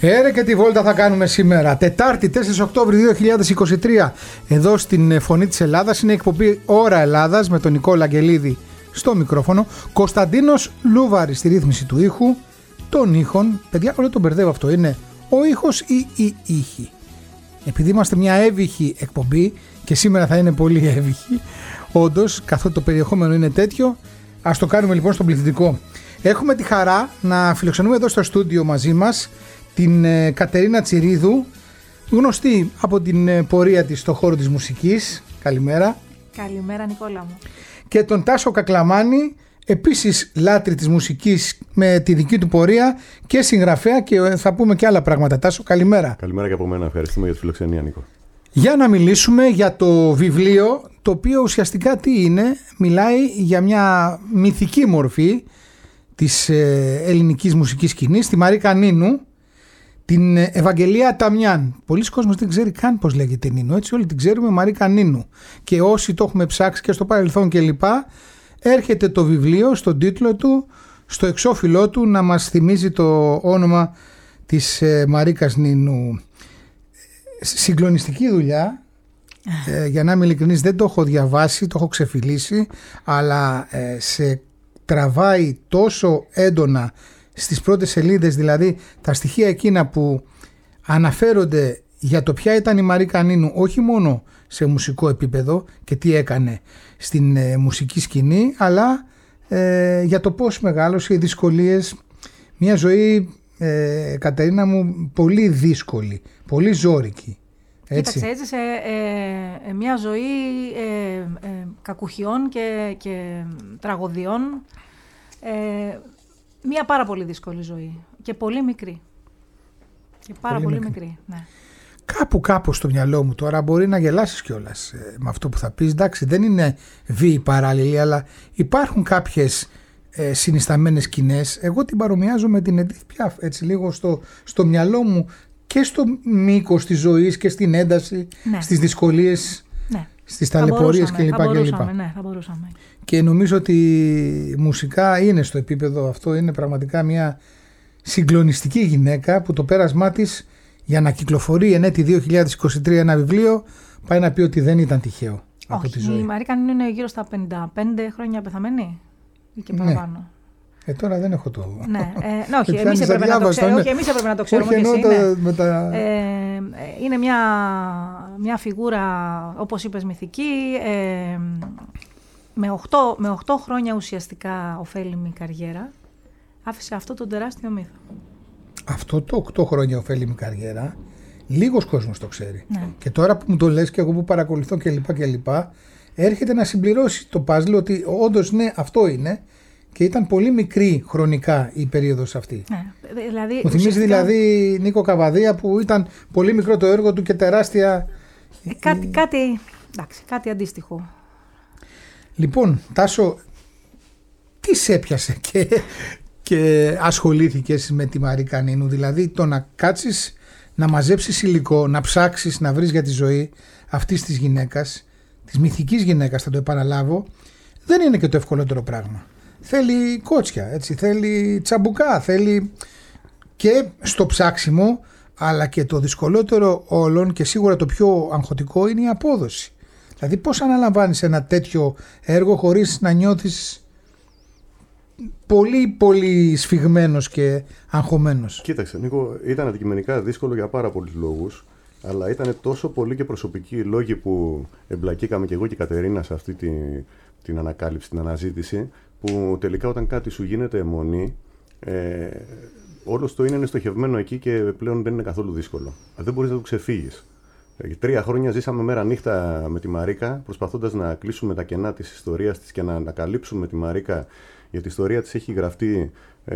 Έρε και τη βόλτα θα κάνουμε σήμερα. Τετάρτη 4 Οκτώβρη 2023. Εδώ στην Φωνή της Ελλάδας είναι η εκπομπή Ώρα Ελλάδας με τον Νικόλα Αγγελίδη στο μικρόφωνο. Κωνσταντίνος Λούβαρης στη ρύθμιση του ήχου. Των ήχων, παιδιά, όλο τον μπερδεύω αυτό. Είναι ο ήχος ή η ήχη. Επειδή είμαστε μια εύηχη εκπομπή και σήμερα θα είναι πολύ εύηχη, όντως, καθότι το περιεχόμενο είναι τέτοιο, ας το κάνουμε λοιπόν στον πληθυντικό. Έχουμε τη χαρά να φιλοξενούμε εδώ στο στούντιο μαζί μας την Κατερίνα Τσιρίδου, γνωστή από την πορεία της στον χώρο της μουσικής. Καλημέρα. Καλημέρα Νικόλα μου. Και τον Τάσο Κακλαμάνη, επίσης λάτρη της μουσικής με τη δική του πορεία και συγγραφέα, και θα πούμε και άλλα πράγματα. Τάσο, καλημέρα. Καλημέρα και από μένα. Ευχαριστούμε για τη φιλοξενία, Νίκο. Για να μιλήσουμε για το βιβλίο, το οποίο ουσιαστικά τι είναι? Μιλάει για μια μυθική μορφή της ελληνικής μουσικής σκηνής, τη Μαρίκα Νίνου, την Ευαγγελία Ταμιάν. Πολλοί κόσμος δεν ξέρει καν πώς λέγεται Νίνου, έτσι όλοι την ξέρουμε Μαρίκα Νίνου. Και όσοι το έχουμε ψάξει και στο παρελθόν κλπ, έρχεται το βιβλίο στον τίτλο του, στο εξώφυλλό του, να μας θυμίζει το όνομα της Μαρίκας Νίνου. Συγκλονιστική δουλειά. Για να είμαι ειλικρινής, δεν το έχω διαβάσει, το έχω ξεφυλίσει, αλλά σε τραβάει τόσο έντονα στις πρώτες σελίδες, δηλαδή τα στοιχεία εκείνα που αναφέρονται για το ποια ήταν η Μαρίκα Νίνου, όχι μόνο σε μουσικό επίπεδο και τι έκανε στην μουσική σκηνή, αλλά για το πώς μεγάλωσε, οι δυσκολίες, μια ζωή, Κατερίνα μου, πολύ δύσκολη, πολύ ζώρικη. Κοίταξε, έζησε μια ζωή κακουχιών και τραγωδιών, μια πάρα πολύ δύσκολη ζωή και πολύ μικρή. Και πάρα πολύ μικρή, ναι. Κάπου στο μυαλό μου τώρα, μπορεί να γελάσεις κιόλας με αυτό που θα πεις. Εντάξει, δεν είναι βίαιη παράλληλη, αλλά υπάρχουν κάποιες συνισταμένες σκηνές. Εγώ την παρομοιάζω με την Εντίθ Πιάφ, έτσι λίγο στο μυαλό μου, και στο μήκος της ζωής και στην ένταση, ναι, στις δυσκολίες, ναι, στις ταλαιπωρίες κλπ. Ναι, θα μπορούσαμε. Και νομίζω ότι μουσικά είναι στο επίπεδο αυτό, είναι πραγματικά μια συγκλονιστική γυναίκα που το πέρασμά της για να κυκλοφορεί εν έτη 2023 ένα βιβλίο, πάει να πει ότι δεν ήταν τυχαίο. Όχι, από τη ζωή. Η Μαρίκα είναι γύρω στα 55 χρόνια πεθαμένη ή και παραπάνω. Τώρα δεν έχω το... Ναι, όχι, εμείς έπρεπε να το ξέρουμε. Όχι, εμείς έπρεπε να το ξέρουμε και εσύ. Είναι μια φιγούρα, όπως είπες, μυθική, με 8 χρόνια ουσιαστικά ωφέλιμη καριέρα. Άφησε αυτό τον τεράστιο μύθο. Αυτό το 8 χρόνια ωφέλιμη καριέρα, λίγος κόσμος το ξέρει. Ναι. Και τώρα που μου το λες και εγώ που παρακολουθώ κλπ, έρχεται να συμπληρώσει το παζλ ότι όντως ναι, αυτό είναι. Και ήταν πολύ μικρή χρονικά η περίοδος αυτή. Ναι, δηλαδή, μου θυμίζει δηλαδή Νίκο Καβαδία, που ήταν πολύ μικρό το έργο του και τεράστια... Κάτι αντίστοιχο. Λοιπόν, Τάσο, τι σε έπιασε και ασχολήθηκες με τη Μαρίκα Νίνου? Δηλαδή το να κάτσεις να μαζέψεις υλικό, να ψάξεις, να βρεις για τη ζωή αυτής της γυναίκας, της μυθικής γυναίκας, θα το επαναλάβω, δεν είναι και το ευκολότερο πράγμα. Θέλει κότσια, έτσι, θέλει τσαμπουκά, θέλει και στο ψάξιμο, αλλά και το δυσκολότερο όλων και σίγουρα το πιο αγχωτικό είναι η απόδοση. Δηλαδή πώς αναλαμβάνεις ένα τέτοιο έργο χωρίς να νιώθεις πολύ πολύ σφιγμένος και αγχωμένος? Κοίταξε Νίκο, ήταν αντικειμενικά δύσκολο για πάρα πολλούς λόγους, αλλά ήταν τόσο πολύ και προσωπικοί οι λόγοι που εμπλακήκαμε και εγώ και η Κατερίνα σε αυτή την ανακάλυψη, την αναζήτηση, που τελικά όταν κάτι σου γίνεται αιμονή, όλο το είναι στοχευμένο εκεί και πλέον δεν είναι καθόλου δύσκολο. Δεν μπορείς να το ξεφύγεις. 3 χρόνια ζήσαμε μέρα νύχτα με τη Μαρίκα, προσπαθώντας να κλείσουμε τα κενά της ιστορίας της και να ανακαλύψουμε τη Μαρίκα, γιατί η ιστορία της έχει γραφτεί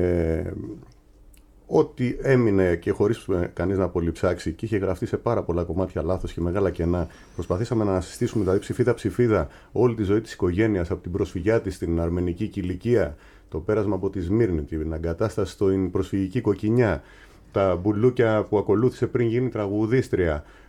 ό,τι έμεινε και χωρίς κανείς να πολυψάξει, και είχε γραφτεί σε πάρα πολλά κομμάτια λάθος και μεγάλα κενά. Προσπαθήσαμε να συστήσουμε, δηλαδή ψηφίδα όλη τη ζωή της οικογένειας, από την προσφυγιά της στην αρμενική κηλικία, το πέρασμα από τη Σμύρνη, την εγκατάσταση στην προσφυγική Κοκκινιά, τα μπουλούκια που ακολούθησε πριν γίνει τραγουδίστρια,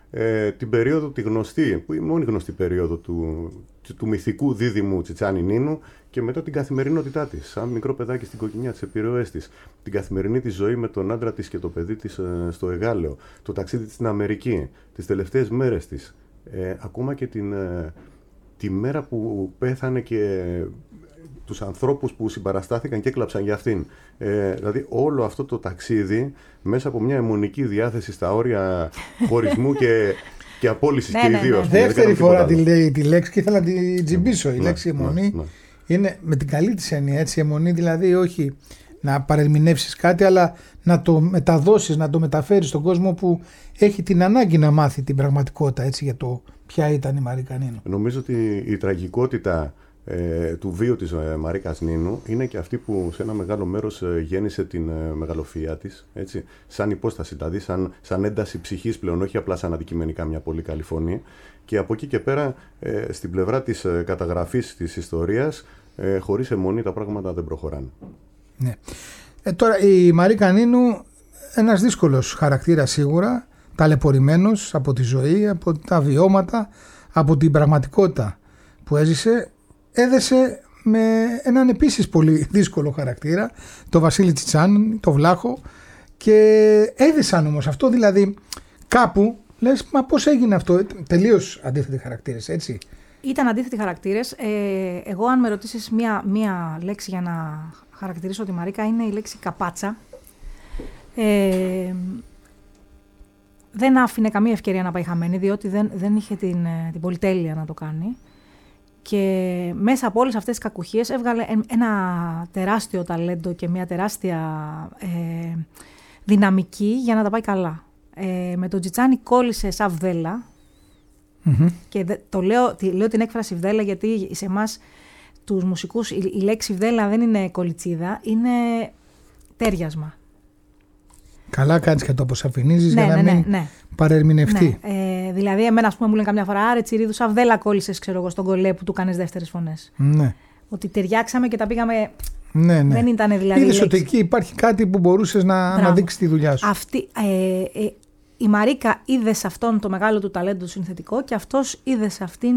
την περίοδο τη γνωστή, που είναι η μόνη γνωστή περίοδο του μυθικού δίδυμου Τσιτσάνι Νίνου, και μετά την καθημερινότητά της, σαν μικρό παιδάκι στην Κοκκινιά, τις επιρροές της, την καθημερινή της ζωή με τον άντρα της και το παιδί της στο Εγάλεο, το ταξίδι της στην Αμερική, τις τελευταίες μέρες της, ακόμα και τη μέρα που πέθανε και τους ανθρώπους που συμπαραστάθηκαν και έκλαψαν για αυτήν. Δηλαδή όλο αυτό το ταξίδι μέσα από μια αιμονική διάθεση στα όρια χωρισμού και απόλυσης και οι δύο. Δεύτερη φορά τη λέει τη λέξη και ήθελα να την τζιμπήσω. Η λέξη αιμονή είναι με την καλή της έννοια, έτσι, αιμονή δηλαδή όχι να παρερμηνεύσεις κάτι, αλλά να το μεταδώσεις, να το μεταφέρεις στον κόσμο που έχει την ανάγκη να μάθει την πραγματικότητα, έτσι, για το ποια ήταν η Μαρίκα Νίνου. Νομίζω ότι η τραγικότητα του βίου της Μαρίκας Νίνου είναι και αυτή που σε ένα μεγάλο μέρος γέννησε την μεγαλοφυΐα της, έτσι, σαν υπόσταση, δηλαδή σαν ένταση ψυχής πλέον, όχι απλά σαν αντικειμενικά μια πολύ καλή φωνή. Και από εκεί και πέρα, στην πλευρά της καταγραφής της ιστορίας, χωρίς αιμονή τα πράγματα δεν προχωράνε. Ναι. Τώρα η Μαρίκα Νίνου, ένας δύσκολος χαρακτήρας σίγουρα, ταλαιπωρημένος από τη ζωή, από τα βιώματα, από την πραγματικότητα που έζησε. Έδεσε με έναν επίσης πολύ δύσκολο χαρακτήρα, το Βασίλη Τσιτσάνι, το Βλάχο, και έδεσαν όμως αυτό, δηλαδή κάπου λες, μα πώς έγινε αυτό, τελείως αντίθετοι χαρακτήρες, έτσι. Ήταν αντίθετοι χαρακτήρες. Εγώ αν με ρωτήσεις μία λέξη για να χαρακτηρίσω τη Μαρίκα, είναι η λέξη καπάτσα. Δεν άφηνε καμία ευκαιρία να πάει χαμένη, διότι δεν είχε την πολυτέλεια να το κάνει. Και μέσα από όλες αυτές τις κακουχίες έβγαλε ένα τεράστιο ταλέντο και μια τεράστια δυναμική για να τα πάει καλά. Με τον Τσιτσάνι κόλλησε σαν βδέλα. Και λέω την έκφραση βδέλα γιατί σε εμάς τους μουσικούς η λέξη βδέλα δεν είναι κολλητσίδα, είναι τέριασμα. Καλά κάνεις και το αποσαφηνίζεις για να μην παρερμηνευτεί. Ναι. Δηλαδή, εμένα, ας πούμε, μου λένε καμιά φορά, άρε Τσιρίδου, σαν βδέλα κόλλησες, ξέρω εγώ, στον κολέ που του κάνεις δεύτερες φωνές. Ναι. Ότι ταιριάξαμε και τα πήγαμε. Ναι. Δεν ήταν δηλαδή. Είδες ότι εκεί υπάρχει κάτι που μπορούσες να δείξεις τη δουλειά σου. Η Μαρίκα είδε σε αυτόν το μεγάλο του ταλέντο συνθετικό και αυτός είδε σε αυτήν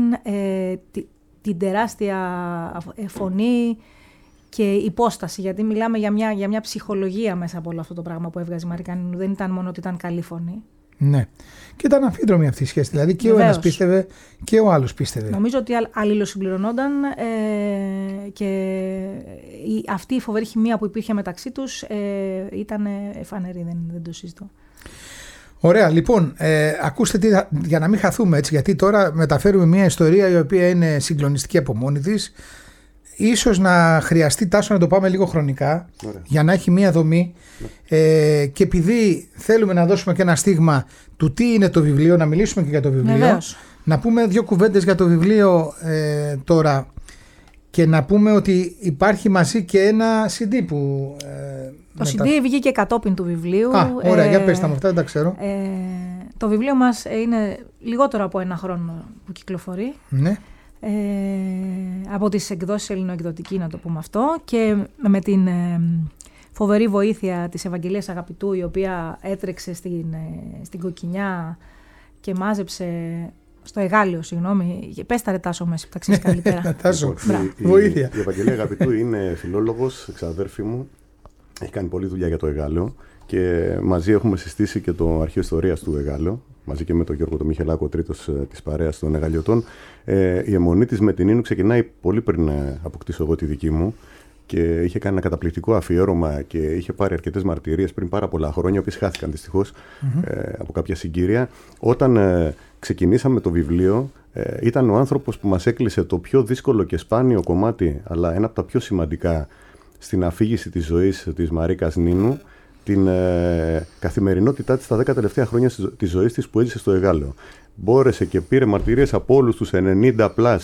την τεράστια φωνή και υπόσταση, γιατί μιλάμε για μια ψυχολογία μέσα από όλο αυτό το πράγμα που έβγαζε η Μαρίκα Νίνου. Δεν ήταν μόνο ότι ήταν καλή φωνή. Ναι. Και ήταν αμφίδρομη αυτή η σχέση. Δηλαδή και ο ένας πίστευε και ο άλλος πίστευε. Νομίζω ότι αλληλοσυμπληρωνόταν και αυτή η φοβερή χημεία που υπήρχε μεταξύ τους ήταν φανερή, δεν το συζητώ. Ωραία, λοιπόν, ακούστε τι, για να μην χαθούμε, έτσι, γιατί τώρα μεταφέρουμε μια ιστορία η οποία είναι συγκλονιστική από μόνη της. Ίσως να χρειαστεί, Τάσο, να το πάμε λίγο χρονικά. Ωραία. Για να έχει μια δομή. Και επειδή θέλουμε να δώσουμε και ένα στίγμα του τι είναι το βιβλίο, να μιλήσουμε και για το βιβλίο. Βεβαίως. Να πούμε δύο κουβέντες για το βιβλίο τώρα και να πούμε ότι υπάρχει μαζί και ένα CD που... Το CD βγήκε κατόπιν του βιβλίου. Ωραία, για πες τα μου αυτά, δεν τα ξέρω. Το βιβλίο μας είναι λιγότερο από ένα χρόνο που κυκλοφορεί. Ναι. Από τις εκδόσεις Ελληνοεκδοτική, να το πούμε αυτό, και με την φοβερή βοήθεια της Ευαγγελίας Αγαπητού, η οποία έτρεξε στην Κοκκινιά και μάζεψε στο Εγάλεο, συγγνώμη. Πες τα ρε Τάσο μέσα, που τα ξέρεις καλύτερα. Τάσο, βοήθεια. Η Ευαγγελία Αγαπητού είναι φιλόλογος, εξαδέρφη μου. Έχει κάνει πολλή δουλειά για το Εγάλεο και μαζί έχουμε συστήσει και το Αρχείο Ιστορίας του Εγάλεο, μαζί και με τον Γιώργο τον Μιχελάκο, τρίτος της παρέας των Εγαλιωτών. Η αιμονή της με την Νίνου ξεκινάει πολύ πριν αποκτήσω εγώ τη δική μου και είχε κάνει ένα καταπληκτικό αφιέρωμα και είχε πάρει αρκετές μαρτυρίες πριν πάρα πολλά χρόνια, οι οποίες χάθηκαν δυστυχώς από κάποια συγκύρια. Όταν ξεκινήσαμε το βιβλίο, ήταν ο άνθρωπος που μας έκλεισε το πιο δύσκολο και σπάνιο κομμάτι, αλλά ένα από τα πιο σημαντικά στην αφήγηση της ζωής της Μαρίκας Νίνου, την καθημερινότητά της στα 10 τελευταία χρόνια της ζωής της που έζησε στο Εγάλεο. Μπόρεσε και πήρε μαρτυρίες από όλους τους 90+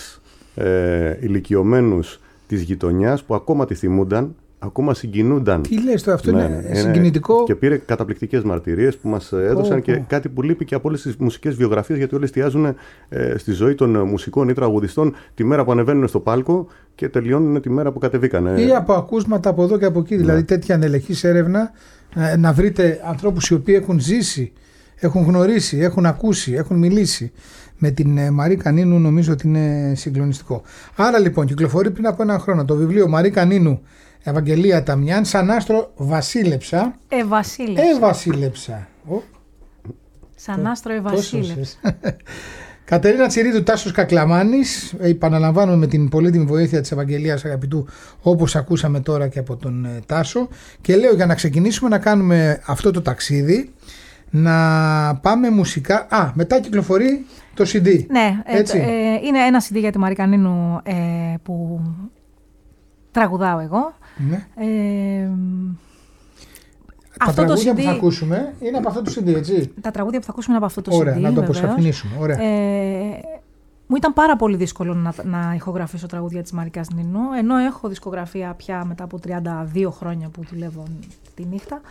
ηλικιωμένους της γειτονιάς που ακόμα τη θυμούνταν, ακόμα συγκινούνταν. Τι λες τώρα, αυτό είναι συγκινητικό. Και πήρε καταπληκτικές μαρτυρίες που μας έδωσαν και κάτι που λείπει και από όλες τις μουσικές βιογραφίες, γιατί όλες εστιάζουν στη ζωή των μουσικών ή τραγουδιστών τη μέρα που ανεβαίνουν στο πάλκο και τελειώνουν τη μέρα που κατεβήκανε. Ή από ακούσματα από εδώ και από εκεί. Δηλαδή τέτοια ανελεχής έρευνα, να βρείτε ανθρώπους οι οποίοι έχουν ζήσει έχουν γνωρίσει, έχουν ακούσει, έχουν μιλήσει με την Μαρίκα Νίνου, νομίζω ότι είναι συγκλονιστικό. Άρα λοιπόν κυκλοφορεί πριν από ένα χρόνο το βιβλίο Μαρίκα Νίνου, Ευαγγελία Ταμιάν, σαν άστρο βασίλεψα. Βασίλεψα. Σαν άστρο ευασίλεψα. Κατερίνα Τσιρίδου, Τάσος Κακλαμάνης, επαναλαμβάνουμε με την πολύτιμη βοήθεια της Ευαγγελίας Αγαπητού, όπως ακούσαμε τώρα και από τον Τάσο, και λέω για να ξεκινήσουμε να κάνουμε αυτό το ταξίδι, να πάμε μουσικά. Μετά κυκλοφορεί το CD. Ναι, είναι ένα CD για τη Μαρίκα Νίνου που τραγουδάω εγώ. Ναι. Τα τραγούδια που θα ακούσουμε είναι από αυτό το CD, έτσι. Τα τραγούδια που θα ακούσουμε είναι από αυτό το CD. Ωραία, να το αποσαφηνίσουμε. Ωραία. Μου ήταν πάρα πολύ δύσκολο να ηχογραφήσω τραγούδια της Μαρικάς Νίνου, ενώ έχω δισκογραφία πια μετά από 32 χρόνια που δουλεύω τη νύχτα.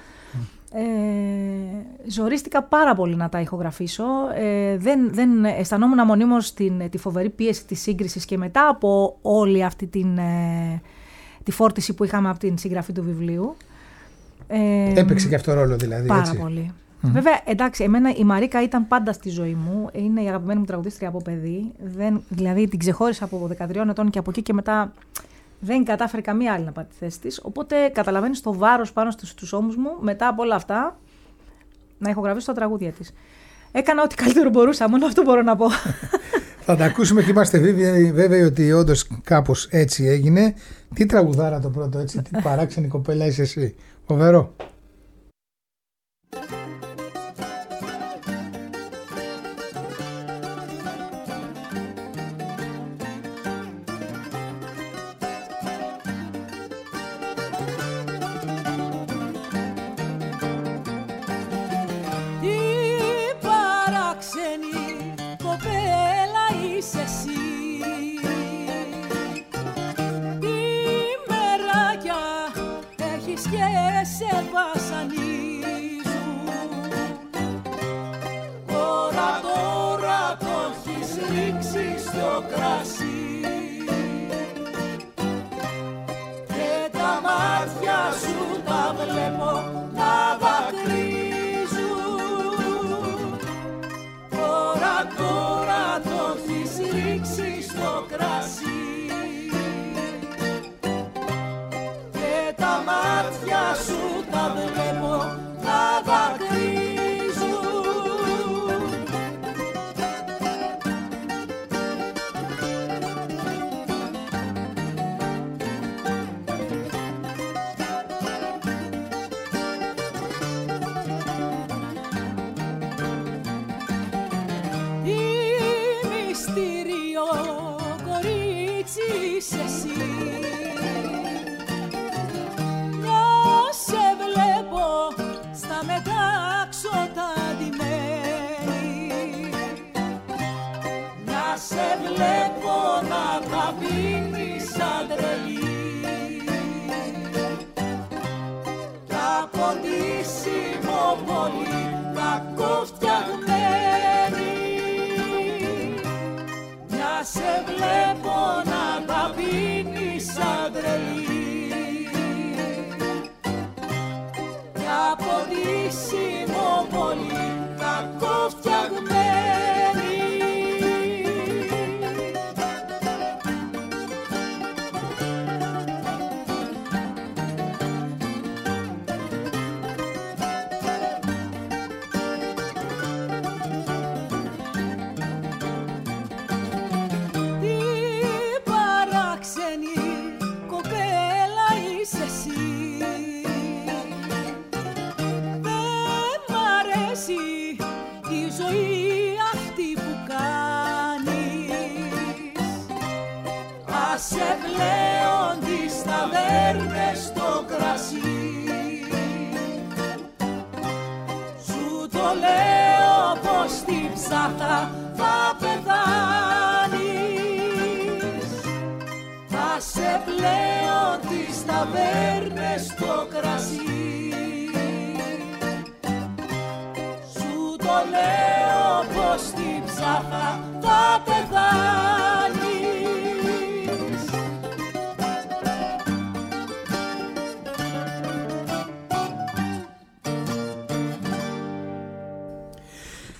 Ζορίστηκα πάρα πολύ να τα ηχογραφήσω. Δεν αισθανόμουν μονίμως τη φοβερή πίεση της σύγκρισης και μετά από όλη αυτή τη φόρτιση που είχαμε από την συγγραφή του βιβλίου. Έπαιξε και αυτό ρόλο δηλαδή. Πάρα έτσι. πολύ. Βέβαια, εντάξει, εμένα η Μαρίκα ήταν πάντα στη ζωή μου. Είναι η αγαπημένη μου τραγουδίστρια από παιδί. Δηλαδή την ξεχώρισα από 13 ετών και από εκεί και μετά δεν κατάφερε καμία άλλη να πάρει τη θέση της. Οπότε καταλαβαίνεις το βάρος πάνω στους ώμους μου μετά από όλα αυτά να ηχογραφήσω τα τραγούδια της. Έκανα ό,τι καλύτερο μπορούσα, μόνο αυτό μπορώ να πω. Θα τα ακούσουμε και είμαστε βέβαιοι ότι όντως κάπως έτσι έγινε. Τι τραγουδάρα το πρώτο, έτσι, τι παράξενη κοπέλα είσαι εσύ. Φοβερό.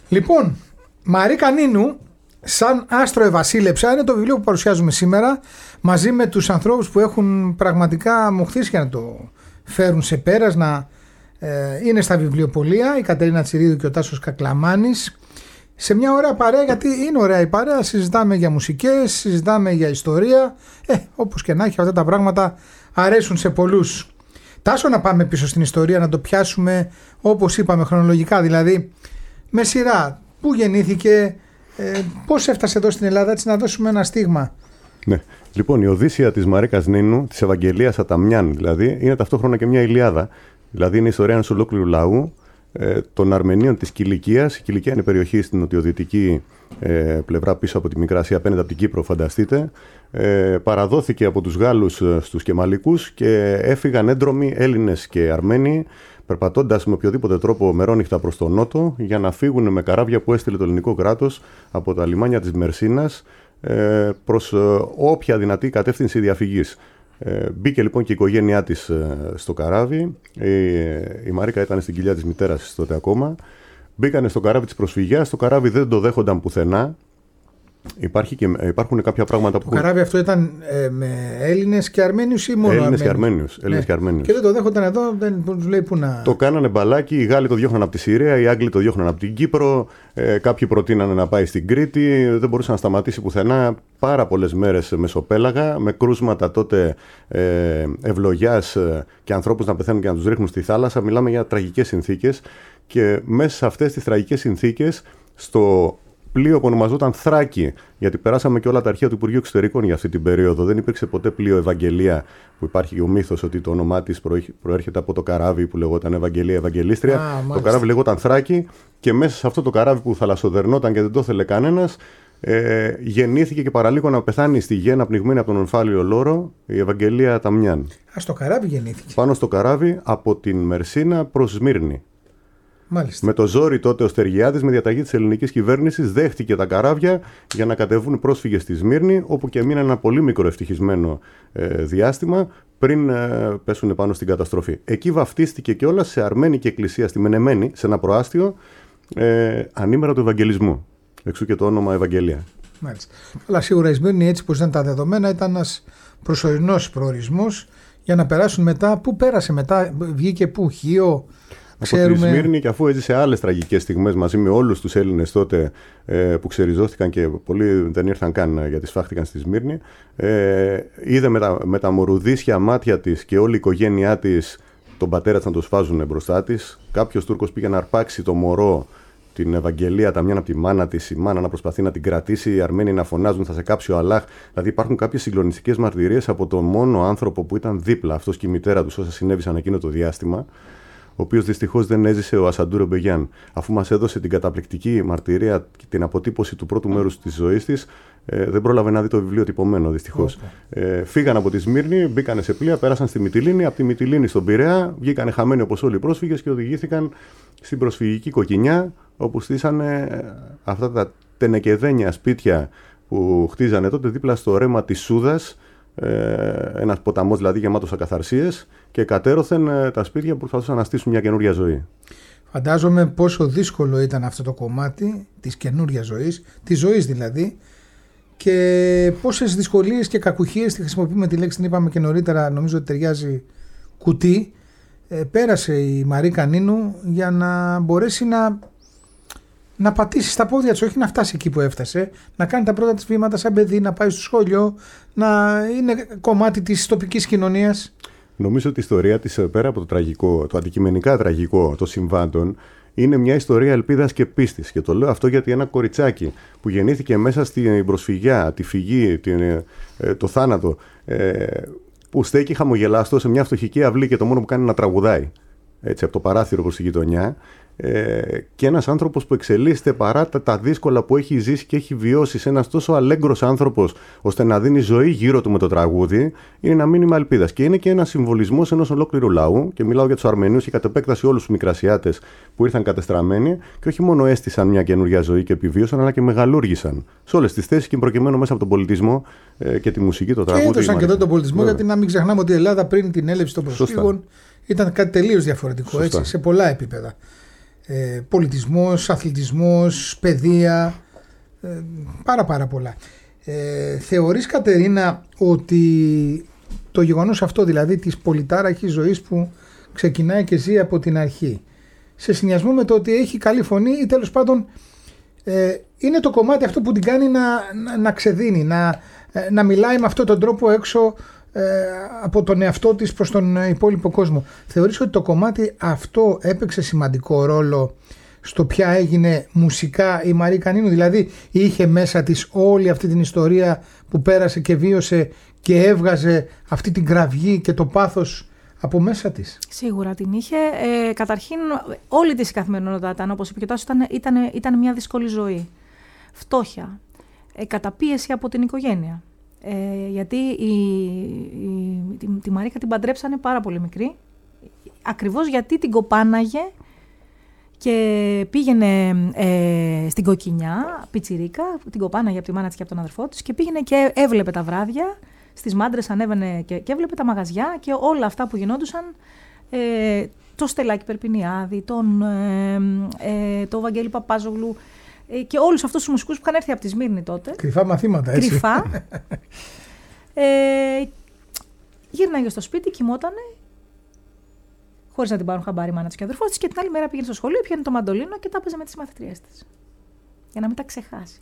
Λοιπόν, Μαρίκα Νίνου, σαν άστρο ευασίλεψα, είναι το βιβλίο που παρουσιάζουμε σήμερα, μαζί με τους ανθρώπους που έχουν πραγματικά μοχθήσει για να το φέρουν σε πέρας, να είναι στα βιβλιοπωλεία, η Κατερίνα Τσιρίδου και ο Τάσος Κακλαμάνης, σε μια ωραία παρέα, γιατί είναι ωραία η παρέα, συζητάμε για μουσικές, συζητάμε για ιστορία, όπως και να έχει, αυτά τα πράγματα αρέσουν σε πολλούς. Τάσο, να πάμε πίσω στην ιστορία, να το πιάσουμε όπως είπαμε χρονολογικά, δηλαδή με σειρά, πού γεννήθηκε, πώς έφτασε εδώ στην Ελλάδα, έτσι να δώσουμε ένα στίγμα. Ναι. Λοιπόν, η Οδύσσεια της Μαρίκας Νίνου, της Ευαγγελίας Αταμιάν δηλαδή, είναι ταυτόχρονα και μια Ιλιάδα. Δηλαδή είναι η ιστορία ενός ολόκληρου λαού, των Αρμενίων της Κιλικίας. Η Κιλικία είναι περιοχή στην νοτιοδυτική πλευρά πίσω από τη Μικρά Ασία, απέναντι από την Κύπρο, φανταστείτε. Παραδόθηκε από τους Γάλλους στους Κεμαλικούς και έφυγαν έντρομοι Έλληνες και Αρμένοι, περπατώντας με οποιοδήποτε τρόπο μερόνυχτα προς τον νότο, για να φύγουν με καράβια που έστειλε το ελληνικό κράτος από τα λιμάνια της Μερσίνας προς όποια δυνατή κατεύθυνση διαφυγής. Μπήκε λοιπόν και η οικογένειά της στο καράβι. Η Μαρίκα ήταν στην κοιλιά της μητέρας τότε ακόμα. Μπήκανε στο καράβι της προσφυγιάς. Το καράβι δεν το δέχονταν πουθενά. Υπάρχουν κάποια πράγματα που. Το καράβι αυτό ήταν με Έλληνες και Αρμένιους ή μόνο Έλληνες και Αρμένιους. Και δεν το δέχονταν εδώ, δεν τους λέει πού να. Το κάνανε μπαλάκι. Οι Γάλλοι το διώχναν από τη Συρία, οι Άγγλοι το διώχναν από την Κύπρο. Κάποιοι προτείνανε να πάει στην Κρήτη. Δεν μπορούσε να σταματήσει πουθενά. Πάρα πολλές μέρες μεσοπέλαγα, με κρούσματα τότε ευλογιάς και ανθρώπους να πεθαίνουν και να τους ρίχνουν στη θάλασσα. Μιλάμε για τραγικές συνθήκες. Και μέσα σε αυτές τις τραγικές συνθήκες, στο πλοίο που ονομαζόταν Θράκη, γιατί περάσαμε και όλα τα αρχεία του Υπουργείου Εξωτερικών για αυτή την περίοδο. Δεν υπήρξε ποτέ πλοίο Ευαγγελία, που υπάρχει και ο μύθος ότι το όνομά της προέρχεται από το καράβι που λεγόταν Ευαγγελία, Ευαγγελίστρια. Το καράβι λεγόταν Θράκη και μέσα σε αυτό το καράβι που θαλασσοδερνόταν και δεν το ήθελε κανένας, γεννήθηκε και παραλίγο να πεθάνει στη γέννα πνιγμένη από τον ομφάλιο λόρο η Ευαγγελία Αταμιάν. Στο καράβι γεννήθηκε. Πάνω στο καράβι από την Μερσίνα προς Σμύρνη. Μάλιστα. Με το ζόρι τότε ο Στεργιάδης, με διαταγή της ελληνικής κυβέρνησης, δέχτηκε τα καράβια για να κατεβούν πρόσφυγες στη Σμύρνη, όπου και μείναν ένα πολύ μικρό ευτυχισμένο διάστημα πριν πέσουν πάνω στην καταστροφή. Εκεί βαφτίστηκε κιόλας σε αρμένικη εκκλησία στη Μενεμένη, σε ένα προάστιο ανήμερα του Ευαγγελισμού. Εξού και το όνομα Ευαγγελία. Μάλιστα. Αλλά σίγουρα η Σμύρνη, έτσι πως ήταν τα δεδομένα, ήταν ένας προσωρινός προορισμός για να περάσουν μετά. Πού πέρασε μετά, βγήκε πού, Χίο. Από τη Σμύρνη, και αφού έζησε άλλες τραγικές στιγμές μαζί με όλους τους Έλληνες τότε που ξεριζώθηκαν και πολλοί δεν ήρθαν καν γιατί σφάχτηκαν στη Σμύρνη, είδε με τα μορουδίσια μάτια της και όλη η οικογένειά της τον πατέρα της να το σφάζουν μπροστά της. Κάποιος Τούρκος πήγε να αρπάξει το μωρό, την Ευαγγελία Αταμιάν, από τη μάνα της, η μάνα να προσπαθεί να την κρατήσει, οι Αρμένοι να φωνάζουν θα σε κάψει ο Αλλάχ. Δηλαδή υπάρχουν κάποιες συγκλονιστικές μαρτυρίες από τον μόνο άνθρωπο που ήταν δίπλα, αυτός και η μητέρα του, όσα συνέβησαν εκείνο το διάστημα, ο οποίος δυστυχώς δεν έζησε, ο Ασαντούρ Μπεγιάν. Αφού μας έδωσε την καταπληκτική μαρτυρία και την αποτύπωση του πρώτου μέρους της ζωής της, δεν πρόλαβε να δει το βιβλίο τυπωμένο, δυστυχώς. Φύγαν από τη Σμύρνη, μπήκανε σε πλοία, πέρασαν στη Μυτιλήνη, από τη Μυτιλήνη στον Πειραιά, βγήκανε χαμένοι όπως όλοι οι πρόσφυγες και οδηγήθηκαν στην προσφυγική Κοκκινιά, όπου στήσανε αυτά τα τενεκεδένια σπίτια που χτίζανε τότε δίπλα στο ρέμα της Σούδας. Ένας ποταμός δηλαδή γεμάτος ακαθαρσίες, και κατέρωθεν τα σπίτια που προσπαθούσαν να στήσουν μια καινούρια ζωή. Φαντάζομαι πόσο δύσκολο ήταν αυτό το κομμάτι της καινούριας ζωής, της ζωής δηλαδή, και πόσες δυσκολίες και κακουχίες, τη χρησιμοποιούμε τη λέξη, την είπαμε και νωρίτερα, νομίζω ότι ταιριάζει κουτί, πέρασε η Μαρίκα Νίνου για να μπορέσει να πατήσει στα πόδια της, όχι να φτάσει εκεί που έφτασε, να κάνει τα πρώτα της βήματα σαν παιδί, να πάει στο σχολείο, να είναι κομμάτι της τοπικής κοινωνίας. Νομίζω ότι η ιστορία της, πέρα από το τραγικό, το αντικειμενικά τραγικό των συμβάντων, είναι μια ιστορία ελπίδας και πίστης. Και το λέω αυτό γιατί ένα κοριτσάκι που γεννήθηκε μέσα στην προσφυγιά, τη φυγή, το θάνατο, που στέκει χαμογελάστο σε μια φτωχική αυλή και το μόνο που κάνει είναι να τραγουδάει, έτσι, από το παράθυρο προς τη γειτονιά, και ένας άνθρωπος που εξελίσσεται παρά τα δύσκολα που έχει ζήσει και έχει βιώσει, ένας τόσο αλέγκρος άνθρωπος ώστε να δίνει ζωή γύρω του με το τραγούδι, είναι ένα μήνυμα ελπίδας. Και είναι και ένα συμβολισμός ενός ολόκληρου λαού, και μιλάω για τους Αρμενίους και κατ' επέκταση όλους τους Μικρασιάτες που ήρθαν κατεστραμμένοι και όχι μόνο έστησαν μια καινούργια ζωή και επιβίωσαν, αλλά και μεγαλούργησαν σε όλες τις θέσεις, και προκειμένου μέσα από τον πολιτισμό και τη μουσική, το τραγούδι. Και έδωσαν και εδώ τον πολιτισμό, γιατί να μην ξεχνάμε ότι η Ελλάδα πριν την έλευση των προσφύγων ήταν κάτι τελείως διαφορετικό, έτσι, σε πολλά επίπεδα. πολιτισμός, αθλητισμός, παιδεία, πάρα πολλά. Θεωρείς, Κατερίνα, ότι το γεγονός αυτό, δηλαδή της πολυτάραχης ζωής που ξεκινάει και ζει από την αρχή, σε συνδυασμό με το ότι έχει καλή φωνή ή τέλος πάντων είναι το κομμάτι αυτό που την κάνει να ξεδίνει, να μιλάει με αυτόν τον τρόπο έξω από τον εαυτό της προς τον υπόλοιπο κόσμο. Θεωρείς ότι το κομμάτι αυτό έπαιξε σημαντικό ρόλο στο ποια έγινε μουσικά η Μαρίκα Νίνου, δηλαδή είχε μέσα της όλη αυτή την ιστορία που πέρασε και βίωσε και έβγαζε αυτή την κραυγή και το πάθος από μέσα της? Σίγουρα την είχε. Καταρχήν όλη της η καθημερινότητα ήταν, όπως είπε και ο Τάσος, ήταν μια δύσκολη ζωή. Φτώχεια, καταπίεση από την οικογένεια. Γιατί τη Μαρίκα την παντρέψανε πάρα πολύ μικρή, ακριβώς γιατί την κοπάναγε και πήγαινε στην Κοκκινιά, πιτσιρίκα, την κοπάναγε από τη μάνα της και από τον αδερφό της και πήγαινε και έβλεπε τα βράδια, στις μάντρες ανέβαινε και έβλεπε τα μαγαζιά και όλα αυτά που γινόντουσαν, το Στελάκι Περπινιάδη, το Βαγγέλη Παπάζογλου και όλους αυτούς τους μουσικούς που είχαν έρθει από τη Σμύρνη τότε. Κρυφά μαθήματα, έτσι. Κρυφά. Γύρναγε στο σπίτι, κοιμότανε, χωρίς να την πάρουν χαμπάρι η μάνα της και ο αδερφός της, και την άλλη μέρα πήγαινε στο σχολείο, πιάνε το μαντολίνο και τα έπαιζε με τις μαθητριές της. Για να μην τα ξεχάσει.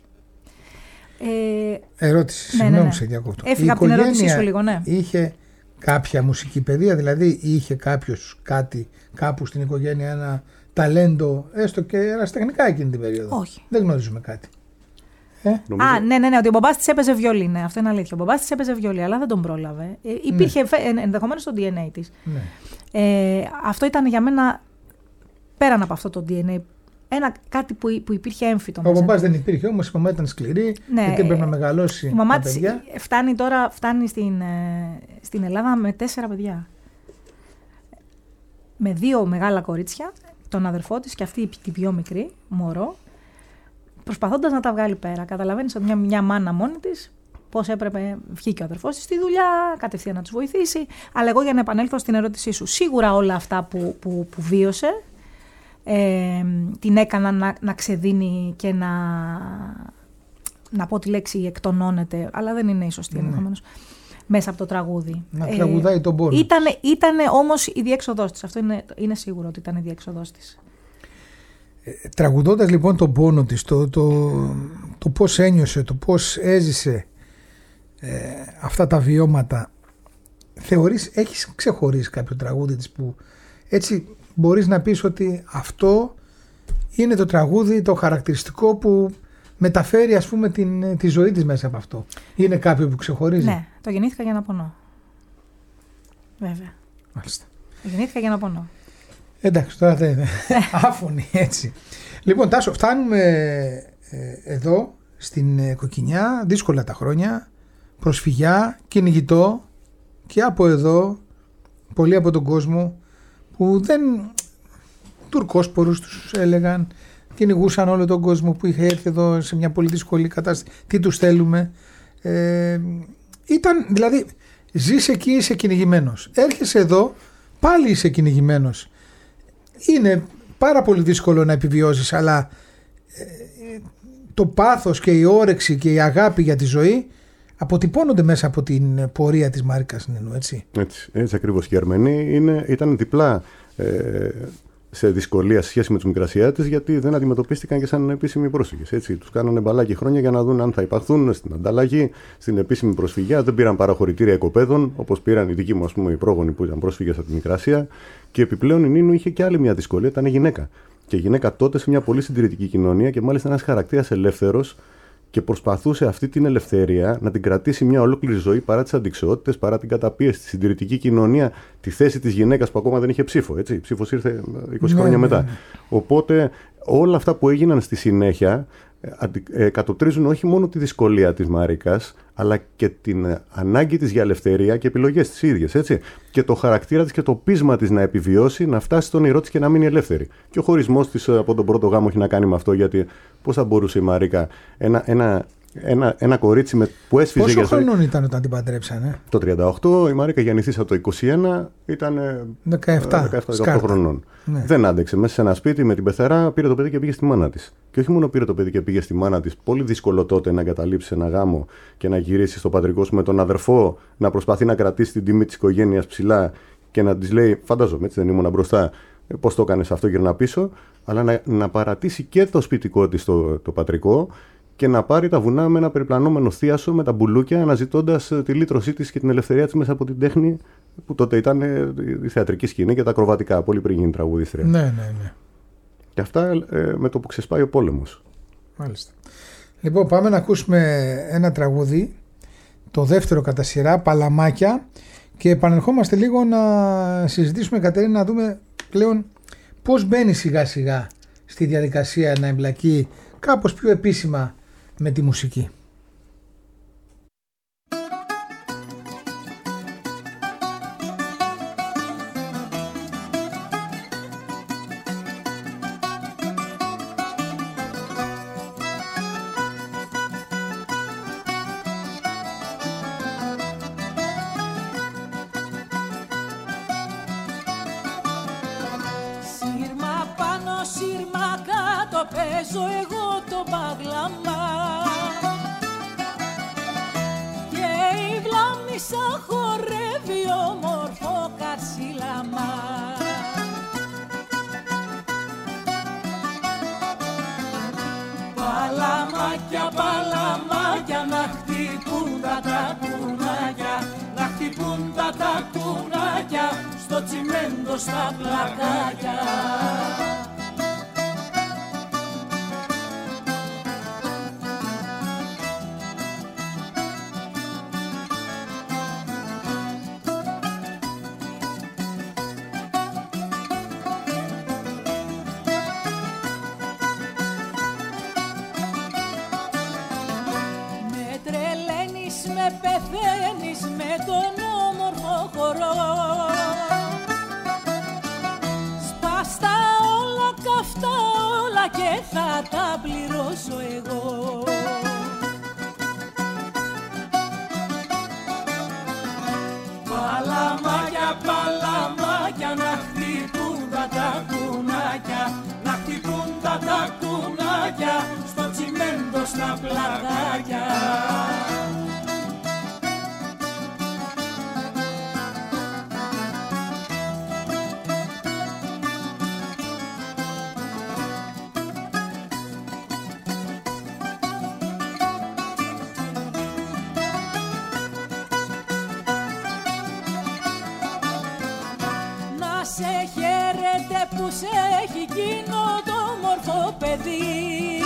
Ερώτηση, συγγνώμη σε διακόπτω. Έφυγα από την ερώτησή σου λίγο, ναι. Είχε κάποια μουσική παιδεία, δηλαδή είχε κάποιος κάπου στην οικογένεια ένα ταλέντο, έστω και ερασιτεχνικά εκείνη την περίοδο? Όχι. Δεν γνωρίζουμε κάτι. Ναι, ότι ο μπαμπάς της έπαιζε βιολί, ναι, αυτό είναι αλήθεια. Ο μπαμπάς της έπαιζε βιολί, αλλά δεν τον πρόλαβε. Υπήρχε ενδεχομένως το DNA της. Ναι. Αυτό ήταν για μένα, πέραν από αυτό το DNA, κάτι που υπήρχε έμφυτο. Ο μπαμπάς δεν υπήρχε, όμως η μαμά ήταν σκληρή, ναι, γιατί έπρεπε να μεγαλώσει. Η μαμά της φτάνει στην Ελλάδα με 4 παιδιά. Με 2 μεγάλα κορίτσια, τον αδερφό της και αυτή την πιο μικρή, μωρό, προσπαθώντας να τα βγάλει πέρα. Καταλαβαίνεις ότι μια μάνα μόνη της, πώς έπρεπε, βγήκε ο αδερφός της στη δουλειά, κατευθείαν να τους βοηθήσει. Αλλά εγώ, για να επανέλθω στην ερώτησή σου, σίγουρα όλα αυτά που βίωσε την έκαναν να ξεδίνει και να πω τη λέξη εκτονώνεται, αλλά δεν είναι η σωστή ενδεχομένως, μέσα από το τραγούδι. Να τραγουδάει τον πόνο. Ήταν όμως η διέξοδός της. Αυτό είναι σίγουρο ότι ήταν η διέξοδός της. Τραγουδώντας λοιπόν τον πόνο της, το πώς ένιωσε, το πώς έζησε αυτά τα βιώματα, θεωρείς, έχεις ξεχωρίσει κάποιο τραγούδι της που έτσι μπορείς να πεις ότι αυτό είναι το τραγούδι, το χαρακτηριστικό που μεταφέρει, ας πούμε, τη ζωή της μέσα από αυτό? Είναι κάποιο που ξεχωρίζει? Ναι, το γεννήθηκα για να πονώ. Βέβαια. Μάλιστα. Το γεννήθηκα για να πονώ. Εντάξει, τώρα δεν είναι άφωνη, έτσι. Λοιπόν, Τάσο, φτάνουμε εδώ στην Κοκκινιά, δύσκολα τα χρόνια, προσφυγιά, κυνηγητό, και από εδώ πολλοί από τον κόσμο που δεν, τουρκόσπορους τους έλεγαν, κυνηγούσαν όλο τον κόσμο που είχε έρθει εδώ σε μια πολύ δύσκολη κατάσταση. Τι τους θέλουμε? Ήταν, δηλαδή, ζεις εκεί, είσαι κυνηγημένος. Έρχεσαι εδώ, πάλι είσαι κυνηγημένος. Είναι πάρα πολύ δύσκολο να επιβιώσεις, αλλά το πάθος και η όρεξη και η αγάπη για τη ζωή αποτυπώνονται μέσα από την πορεία της Μάρικας Νίνου, έτσι. Έτσι ακριβώς. Και οι Αρμενοί ήταν διπλά σε δυσκολία σε σχέση με τους Μικρασιάτες, γιατί δεν αντιμετωπίστηκαν και σαν επίσημοι πρόσφυγες. Έτσι. Τους κάνανε μπαλάκι χρόνια για να δουν αν θα υπαχθούν στην ανταλλαγή, στην επίσημη προσφυγιά. Δεν πήραν παραχωρητήρια οικοπαίδων, όπως πήραν οι δικοί μου, ας πούμε, οι πρόγονοι που ήταν πρόσφυγες από τη Μικρασία. Και επιπλέον η Νίνου είχε και άλλη μια δυσκολία, ήταν γυναίκα. Και γυναίκα τότε σε μια πολύ συντηρητική κοινωνία και μάλιστα ένας χαρακτήρας ελεύθερος, και προσπαθούσε αυτή την ελευθερία να την κρατήσει μια ολόκληρη ζωή παρά τις αντιξιότητες, παρά την καταπίεση, τη συντηρητική κοινωνία, τη θέση της γυναίκας που ακόμα δεν είχε ψήφο. Έτσι. Η ψήφος ήρθε 20 χρόνια μετά. Οπότε όλα αυτά που έγιναν στη συνέχεια κατοπτρίζουν όχι μόνο τη δυσκολία της Μάρικας, αλλά και την ανάγκη της για ελευθερία και επιλογές της ίδιας. Έτσι. Και το χαρακτήρα της και το πείσμα της να επιβιώσει, να φτάσει στον ήρω της και να μείνει ελεύθερη. Και ο χωρισμός της από τον πρώτο γάμο έχει να κάνει με αυτό, γιατί πώς θα μπορούσε η Μαρίκα, ένα ένα κορίτσι που έσφιζε. Πόσο χρονών ήταν όταν την παντρέψανε? Το 38, η Μαρίκα γεννηθήσα το 21, ήταν 17 χρονών. Ναι. Δεν άντεξε. Μέσα σε ένα σπίτι με την πεθερά, πήρε το παιδί και πήγε στη μάνα της. Και όχι μόνο πήρε το παιδί και πήγε στη μάνα της, πολύ δύσκολο τότε να εγκαταλείψει ένα γάμο και να γυρίσει στο πατρικό σου με τον αδερφό να προσπαθεί να κρατήσει την τιμή της οικογένειας ψηλά και να της λέει, φαντάζομαι, έτσι δεν ήμουν μπροστά, πώς το έκανες αυτό, γυρνά πίσω, αλλά να παρατήσει και το σπιτικό της το πατρικό και να πάρει τα βουνά με ένα περιπλανόμενο θίασο με τα μπουλούκια, αναζητώντας τη λύτρωσή της και την ελευθερία της μέσα από την τέχνη που τότε ήταν η θεατρική σκηνή και τα ακροβατικά, πολύ πριν γίνει τραγουδίστρια. Ναι. Και αυτά με το που ξεσπάει ο πόλεμος. Μάλιστα. Λοιπόν, πάμε να ακούσουμε ένα τραγούδι, το δεύτερο κατά σειρά, Παλαμάκια, και επανερχόμαστε λίγο να συζητήσουμε, Κατερίνα, να δούμε πλέον πώς μπαίνει σιγά σιγά στη διαδικασία να εμπλακεί κάπως πιο επίσημα με τη μουσική. Παίζω εγώ το παγλαμά και η βλάμισα χορεύει όμορφο καρσίλαμα. Παλαμάκια, παλαμάκια, να χτυπούν τα κουνάκια, να χτυπούν τα κουνάκια στο τσιμέντο στα πλακάκια. Πεθαίνεις με τον όμορφο χορό, σπάστα όλα καυτά όλα και θα τα πληρώσω εγώ. Παλαμάκια, παλαμάκια, να χτυπούν τα κουνάκια, να χτυπούν τα κουνάκια στο τσιμέντο στα πλακάκια. Που σε έχει εκείνο το όμορφο παιδί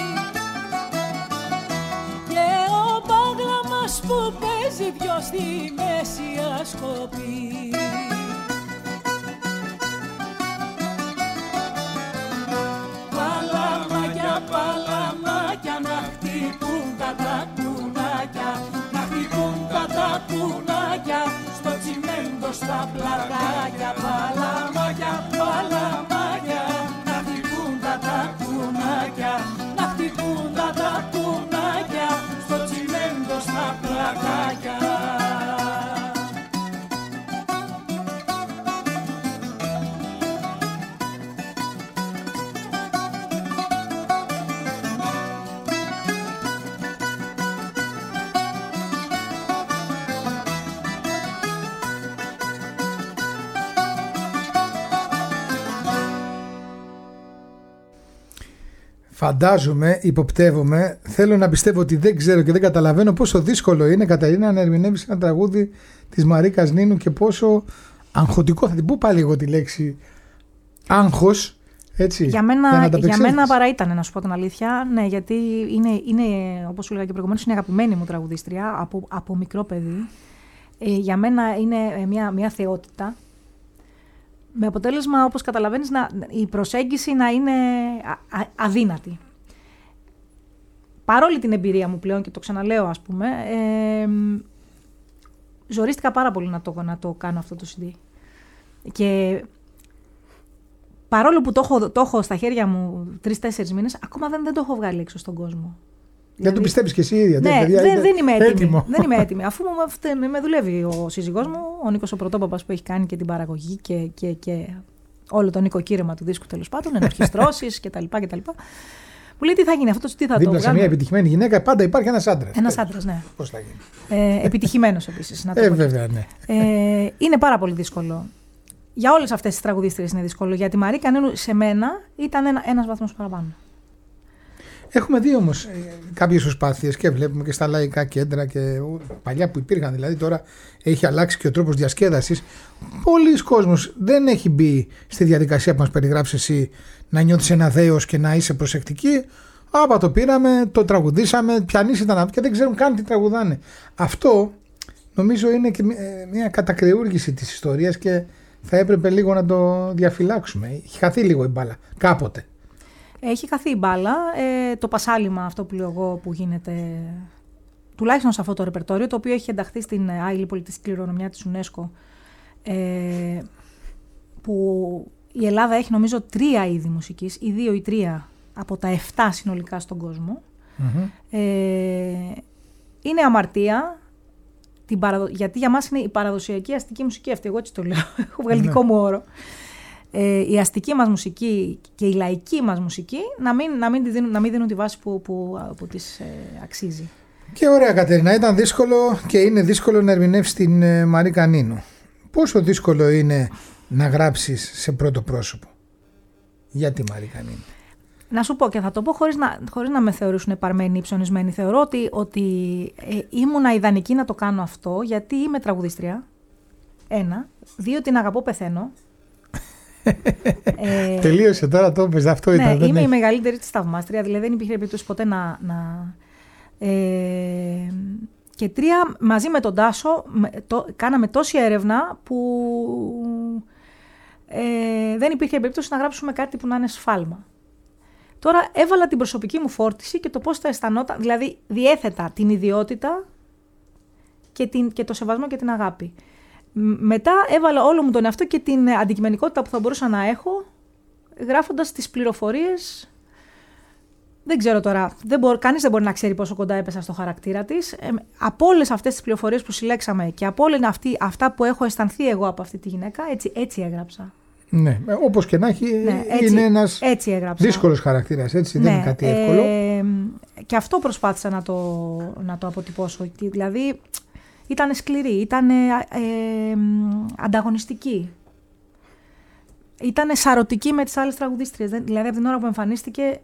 και ο παγλαμάς που παίζει δυο στη μέση ασκοπή. Παλαμάκια, παλαμάκια, να χτυπούν τα κουνάκια, να χτυπούν τα κουνάκια στο τσιμέντο στα πλακάκια. Παλαμάκια, παλαμάκια, να χτυπούν τα κουνάκια, να χτυπούν τα κουνάκια στο τσιμέντο στα πλακάκια. Φαντάζομαι, υποπτεύομαι, θέλω να πιστεύω ότι δεν ξέρω και δεν καταλαβαίνω πόσο δύσκολο είναι, Κατερίνα, να ερμηνεύεις ένα τραγούδι της Μαρίκας Νίνου και πόσο αγχωτικό, θα την πω πάλι εγώ τη λέξη άγχος, έτσι, για μένα παρά ήταν, να σου πω την αλήθεια, ναι, γιατί είναι όπως σου έλεγα και προηγουμένως, είναι αγαπημένη μου τραγουδίστρια από μικρό παιδί. Για μένα είναι μια θεότητα. Με αποτέλεσμα, όπως καταλαβαίνεις, η προσέγγιση να είναι αδύνατη. Παρόλη την εμπειρία μου πλέον, και το ξαναλέω ας πούμε, ζορίστηκα πάρα πολύ να το κάνω αυτό το CD. Και παρόλο που το έχω στα χέρια μου 3-4 μήνες, ακόμα δεν το έχω βγάλει έξω στον κόσμο. Δεν το πιστεύεις και εσύ ίδια. Ναι, δεν είμαι έτοιμη. Δεν είμαι έτοιμη. Αφού με δουλεύει ο σύζυγός μου, ο Νίκος ο Πρωτόπαπας που έχει κάνει και την παραγωγή και όλο το νοικοκύρεμα του δίσκου τέλος πάντων, ενορχιστρώσεις κτλ. Μου λέει τι θα γίνει αυτό, τι θα το δίπλα σε μια επιτυχημένη γυναίκα πάντα υπάρχει ένας άντρας. Ένας άντρας, ναι. Πώς θα γίνει. Επιτυχημένος επίσης. Να το πω. Βέβαια, ναι. Είναι πάρα πολύ δύσκολο. Για όλες αυτές τις τραγουδίστριες είναι δύσκολο. Για τη Μαρή Κανίνου σε μένα ήταν ένας βαθμός παραπάνω. Έχουμε δει όμως κάποιες προσπάθειες και βλέπουμε και στα λαϊκά κέντρα και παλιά που υπήρχαν, δηλαδή τώρα έχει αλλάξει και ο τρόπος διασκέδασης. Πολλοί κόσμος δεν έχει μπει στη διαδικασία που μας περιγράψεις εσύ, να νιώθεις ένα δέος και να είσαι προσεκτική. Άπα το πήραμε, το τραγουδήσαμε, πιανείς ήταν και δεν ξέρουν καν τι τραγουδάνε. Αυτό νομίζω είναι και μια κατακρεούργηση της ιστορίας και θα έπρεπε λίγο να το διαφυλάξουμε. Έχει χαθεί λίγο η μπάλα κάποτε. Έχει χαθεί η μπάλα. Το πασάλιμα αυτό που λέω εγώ που γίνεται τουλάχιστον σε αυτό το ρεπερτόριο, το οποίο έχει ενταχθεί στην Άγγλη Πολιτιστική Κληρονομιά της UNESCO, που η Ελλάδα έχει νομίζω 3 είδη μουσικής, ή 2 ή 3 από τα 7 συνολικά στον κόσμο. Είναι αμαρτία, γιατί για μας είναι η παραδοσιακή αστική μουσική αυτή, εγώ έτσι το λέω, έχω βγάλει δικό μου όρο. Η αστική μας μουσική και η λαϊκή μας μουσική να μην δίνουν τη βάση που της αξίζει. Και ωραία Κατερίνα, ήταν δύσκολο και είναι δύσκολο να ερμηνεύσεις την Μαρή Κανίνου. Πόσο δύσκολο είναι να γράψεις σε πρώτο πρόσωπο για τη Μαρή Κανίνου? Να σου πω και θα το πω χωρίς να με θεωρήσουν παρμένη ή ψωνισμένη. Θεωρώ ότι ήμουνα ιδανική να το κάνω αυτό γιατί είμαι τραγουδίστρια. 1. 2. Την αγαπώ, πεθαίνω. Τελείωσε τώρα, το είπες, αυτό ήταν. Ναι, είμαι η μεγαλύτερη της θαυμάστρια, δηλαδή δεν υπήρχε περίπτωση ποτέ και 3, μαζί με τον Τάσο κάναμε τόση έρευνα που δεν υπήρχε περίπτωση να γράψουμε κάτι που να είναι σφάλμα. Τώρα έβαλα την προσωπική μου φόρτιση και το πώς θα αισθανόταν, δηλαδή διέθετα την ιδιότητα και το σεβασμό και την αγάπη. Μετά έβαλα όλο μου τον εαυτό και την αντικειμενικότητα που θα μπορούσα να έχω, γράφοντας τις πληροφορίες. Δεν ξέρω τώρα, κανείς δεν μπορεί να ξέρει πόσο κοντά έπεσα στο χαρακτήρα της. Από όλες αυτές τις πληροφορίες που συλλέξαμε και από όλα αυτά που έχω αισθανθεί εγώ από αυτή τη γυναίκα, έτσι έγραψα. Ναι, όπως και να έχει, είναι ένας δύσκολος χαρακτήρας, έτσι, δεν είναι κάτι εύκολο. Και αυτό προσπάθησα να το αποτυπώσω. Δηλαδή, ήταν σκληρή, ήταν ανταγωνιστική. Ήταν σαρωτική με τις άλλες τραγουδίστριες. Δηλαδή, από την ώρα που εμφανίστηκε,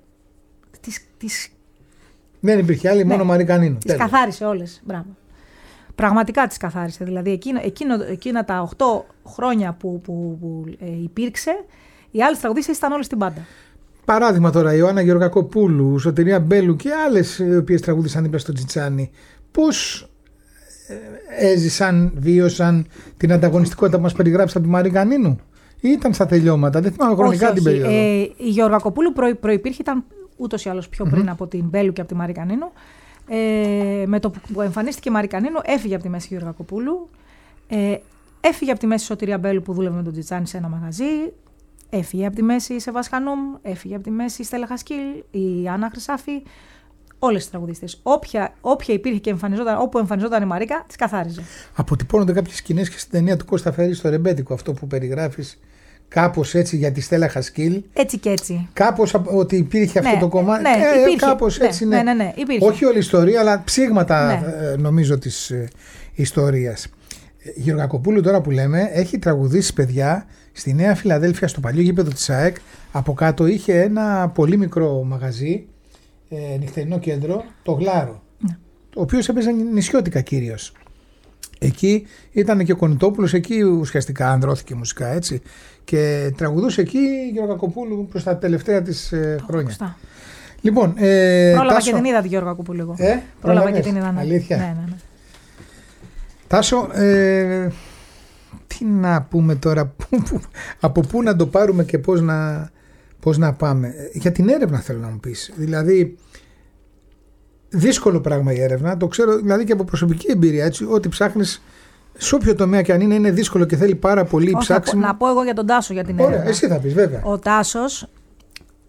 δεν υπήρχε άλλη, μόνο Μαρή Κανίνου. Τις καθάρισε όλες. Μπράβο. Πραγματικά τις καθάρισε. Δηλαδή, εκείνα τα 8 χρόνια που υπήρξε, οι άλλες τραγουδίστριες ήταν όλες στην πάντα. Παράδειγμα τώρα, η Ιωάννα Γεωργακοπούλου, Σωτηρία Μπέλου και άλλες οι οποίες τραγούδισαν δίπλα στο Τσιτσάνι. Πώς έζησαν, βίωσαν την ανταγωνιστικότητα που μας περιγράψει από τη Μαρή Κανίνου, ή ήταν στα τελειώματα? Δεν θυμάμαι χρονικά την περίοδο. Η Γεωργακοπούλου προϋπήρχε, ήταν ούτως ή άλλως πιο πριν από την Μπέλου και από τη Μαρή Κανίνου. Με το που εμφανίστηκε η Μαρή Κανίνου, έφυγε από τη μέση η Γεωργακοπούλου, έφυγε από τη μέση η Σωτηρία Μπέλου που δούλευε με τον Τζιτσάνι σε ένα μαγαζί, έφυγε από τη μέση η Σεβάς Χανούμ, έφυγε από τη μέση η Στέλλα Χασκίλ, η Άννα Χρυσάφη. Όλες τις τραγουδίστες. Όποια υπήρχε και όπου εμφανιζόταν η Μαρίκα, τις καθάριζε. Αποτυπώνονται κάποιες σκηνές και στην ταινία του Κώστα Φερή στο Ρεμπέτικο, αυτό που περιγράφεις, κάπως έτσι για τη Στέλλα Χασκίλ. Έτσι και έτσι. Κάπως ότι υπήρχε αυτό το κομμάτι. Κάπως έτσι, ναι. Υπήρχε. Όχι όλη η ιστορία, αλλά ψήγματα νομίζω της ιστορίας. Η Γεωργακοπούλου, τώρα που λέμε, έχει τραγουδήσει, παιδιά, στη Νέα Φιλαδέλφια, στο παλιό γήπεδο της ΑΕΚ. Από κάτω είχε ένα πολύ μικρό μαγαζί, νυχτερινό κέντρο, το Γλάρο, το οποίο έπαιζε νησιώτικα κυρίως. Εκεί ήταν και ο Κονιτόπουλος, εκεί ουσιαστικά ανδρώθηκε μουσικά, έτσι. Και τραγουδούσε εκεί η Γεωργακοπούλου προς τα τελευταία της χρόνια. Λοιπόν, πρόλαβα και την είδα τη Γεωργακοπούλου εγώ. Πρόλαβα και την είδα. Αλήθεια. Ναι. Τάσο, τι να πούμε τώρα, από πού να το πάρουμε και πώς να πάμε? Για την έρευνα θέλω να μου πεις. Δηλαδή, δύσκολο πράγμα η έρευνα, το ξέρω δηλαδή και από προσωπική εμπειρία, έτσι, ότι ψάχνεις σε όποιο τομέα και αν είναι δύσκολο και θέλει πάρα πολύ ψάξιμο. Να πω εγώ για τον Τάσο για την έρευνα. Ωραία, εσύ θα πεις βέβαια. Ο Τάσος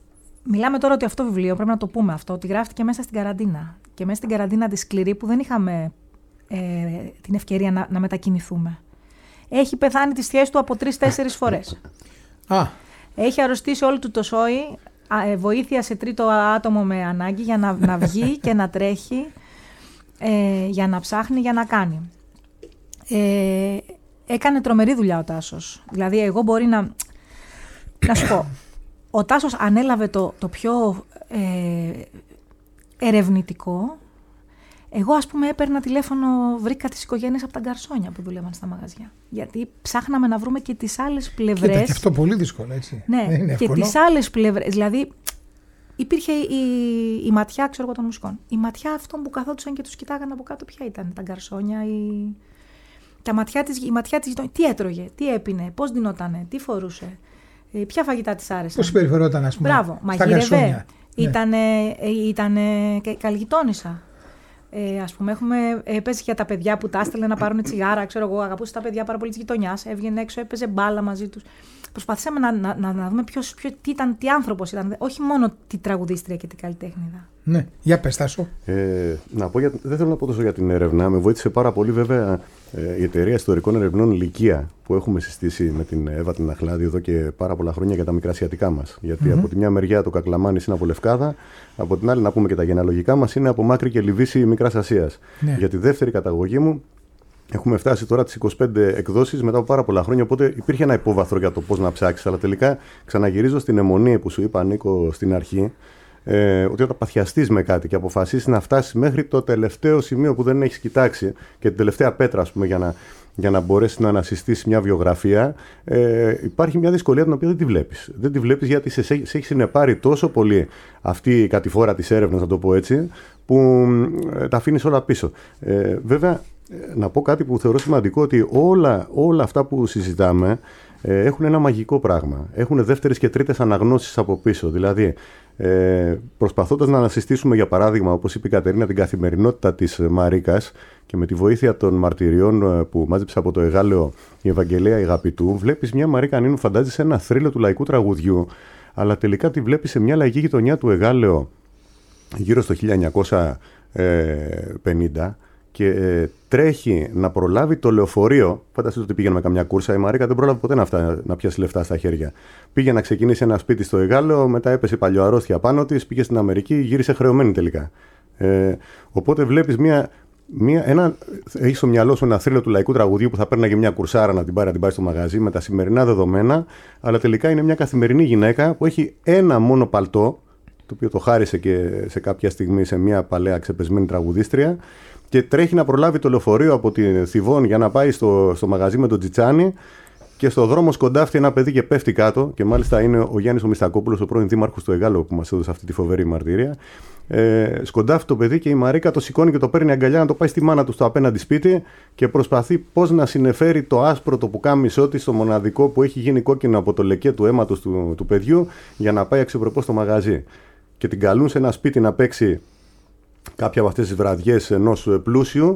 μιλάμε τώρα ότι αυτό το βιβλίο, πρέπει να το πούμε αυτό, ότι γράφτηκε μέσα στην καραντίνα. Και μέσα στην καραντίνα τη σκληρή που δεν είχαμε την ευκαιρία να μετακινηθούμε. Έχει πεθάνει τις θείες του από 3-4 φορές. Έχει αρρωστήσει όλο του το σόι, βοήθεια σε τρίτο άτομο με ανάγκη για να βγει και να τρέχει, για να ψάχνει, για να κάνει. Έκανε τρομερή δουλειά ο Τάσος. Δηλαδή, εγώ μπορεί να σου πω, ο Τάσος ανέλαβε το πιο ερευνητικό. Εγώ, ας πούμε, έπαιρνα τηλέφωνο, βρήκα τις οικογένειες από τα γκαρσόνια που δούλευαν στα μαγαζιά. Γιατί ψάχναμε να βρούμε και τις άλλες πλευρές. Κοίτα, και αυτό πολύ δύσκολο, έτσι. Ναι, και τις άλλες πλευρές. Δηλαδή, υπήρχε η ματιά, ξέρω εγώ, των μουσικών. Η ματιά αυτών που καθόντουσαν και τους κοιτάγαν από κάτω, ποια ήταν, τα γκαρσόνια, η ματιά της, τι έτρωγε, τι έπινε, πώς δινότανε, τι φορούσε, ποια φαγητά της άρεσαν. Πώς συμπεριφερόταν, ας πούμε. Μπράβο, μαγείρευε, ήτανε καλλιγειτόνισσα. Ας πούμε, έπαιζε για τα παιδιά που τα έστελνε να πάρουν τσιγάρα. Ξέρω εγώ, αγαπούσε τα παιδιά πάρα πολύ της γειτονιάς. Έβγαινε έξω, έπαιζε μπάλα μαζί τους. Προσπαθήσαμε να δούμε τι άνθρωπος ήταν. Όχι μόνο τη τραγουδίστρια και την καλλιτέχνηδα. Ναι, για πες, Τάσο. Δεν θέλω να πω τόσο για την έρευνα. Με βοήθησε πάρα πολύ, βέβαια, η Εταιρεία Ιστορικών Ερευνών Λυκεία που έχουμε συστήσει με την Εύα την Αχλάδη εδώ και πάρα πολλά χρόνια για τα μικρασιατικά μας. Γιατί από τη μια μεριά το Κακλαμάνης είναι από Λευκάδα, από την άλλη, να πούμε και τα γενεαλογικά μας, είναι από Μάκρη και Λιβύση Μικράς Ασίας. Ναι. Για τη δεύτερη καταγωγή μου, έχουμε φτάσει τώρα τις 25 εκδόσεις μετά από πάρα πολλά χρόνια. Οπότε υπήρχε ένα υπόβαθρο για το πώς να ψάξεις. Αλλά τελικά ξαναγυρίζω στην αιμονή που σου είπα, Νίκο, στην αρχή. Ότι όταν παθιαστείς με κάτι και αποφασίσεις να φτάσεις μέχρι το τελευταίο σημείο που δεν έχεις κοιτάξει και την τελευταία πέτρα, ας πούμε, για να μπορέσεις να ανασυστήσεις μια βιογραφία, υπάρχει μια δυσκολία την οποία δεν τη βλέπεις. Δεν τη βλέπεις γιατί σε έχει συνεπάρει τόσο πολύ αυτή η κατηφόρα της έρευνας, να το πω έτσι, που τα αφήνεις όλα πίσω. Βέβαια, να πω κάτι που θεωρώ σημαντικό, ότι όλα αυτά που συζητάμε έχουν ένα μαγικό πράγμα. Έχουν δεύτερες και τρίτες αναγνώσεις από πίσω. Δηλαδή, προσπαθώντας να ανασυστήσουμε, για παράδειγμα, όπως είπε η Κατερίνα, την καθημερινότητα της Μαρίκας και με τη βοήθεια των μαρτυριών που μάζεψε από το Εγάλεο η Ευαγγελία Ηγαπητού, βλέπεις μια Μαρίκα Νίνου, φαντάζεσαι ένα θρύλο του λαϊκού τραγουδιού, αλλά τελικά τη βλέπεις σε μια λαϊκή γειτονιά του Εγάλεο γύρω στο 1950 και τρέχει να προλάβει το λεωφορείο. Φανταστείτε ότι πήγαινε με καμιά κούρσα. Η Μαρίκα δεν πρόλαβε ποτέ να πιάσει λεφτά στα χέρια. Πήγε να ξεκινήσει ένα σπίτι στο Εγάλεο, μετά έπεσε παλιοαρρώστια πάνω της, πήγε στην Αμερική, γύρισε χρεωμένη τελικά. Οπότε βλέπεις έχει στο μυαλό σου ένα θρύλο του λαϊκού τραγουδιού που θα παίρναγε μια κουρσάρα να την πάει στο μαγαζί με τα σημερινά δεδομένα, αλλά τελικά είναι μια καθημερινή γυναίκα που έχει ένα μόνο παλτό, το οποίο το χάρισε και σε κάποια στιγμή σε μια παλαιά ξεπεσμένη τραγουδίστρια, και τρέχει να προλάβει το λεωφορείο από τη Θηβών για να πάει στο μαγαζί με τον Τζιτσάνι, και στο δρόμο σκοντάφτει ένα παιδί και πέφτει κάτω. Και μάλιστα είναι ο Γιάννης ο Μιστακόπουλος, ο πρώην δήμαρχος του Εγάλεο, που μας έδωσε αυτή τη φοβερή μαρτυρία. Σκοντάφτει το παιδί και η Μαρίκα το σηκώνει και το παίρνει αγκαλιά να το πάει στη μάνα του στο απέναντι σπίτι και προσπαθεί πώς να συνεφέρει το άσπρο το πουκάμισό της στο μοναδικό που έχει γίνει κόκκινο από το λεκέ του αίματος του παιδιού, για να πάει αξιοπρεπώς στο μαγαζί. Και την καλούν σε ένα σπίτι να παίξει κάποια από αυτές τις βραδιές ενός πλούσιου,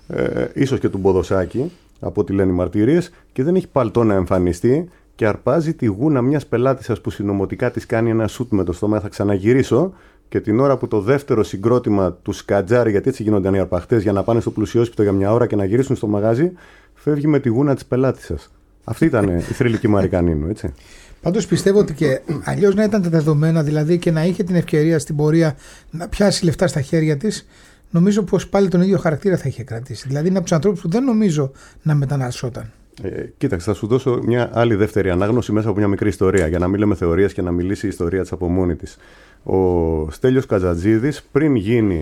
ίσως και του Μποδοσάκη, από ό,τι λένε οι μαρτυρίες, και δεν έχει παλτό να εμφανιστεί και αρπάζει τη γούνα μιας πελάτισσας που συνωμοτικά της κάνει ένα σουτ με το στόμα, θα ξαναγυρίσω, και την ώρα που το δεύτερο συγκρότημα του σκατζάρει, γιατί έτσι γίνονταν οι αρπαχτές, για να πάνε στο πλουσιόσπιτο για μια ώρα και να γυρίσουν στο μαγάζι, φεύγει με τη γούνα της πελάτισσας. Αυτή ήταν η θρυλική Μαρίκα Νίνου, έτσι. Πάντως πιστεύω ότι και αλλιώς να ήταν τα δεδομένα, δηλαδή, και να είχε την ευκαιρία στην πορεία να πιάσει λεφτά στα χέρια της, νομίζω πως πάλι τον ίδιο χαρακτήρα θα είχε κρατήσει. Δηλαδή είναι από τους ανθρώπους που δεν νομίζω να μετανασσόταν. Κοίταξε, θα σου δώσω μια άλλη δεύτερη ανάγνωση μέσα από μια μικρή ιστορία, για να μην λέμε θεωρίες και να μιλήσει η ιστορία της από μόνη της. Ο Στέλιος Κατζατζίδης, πριν γίνει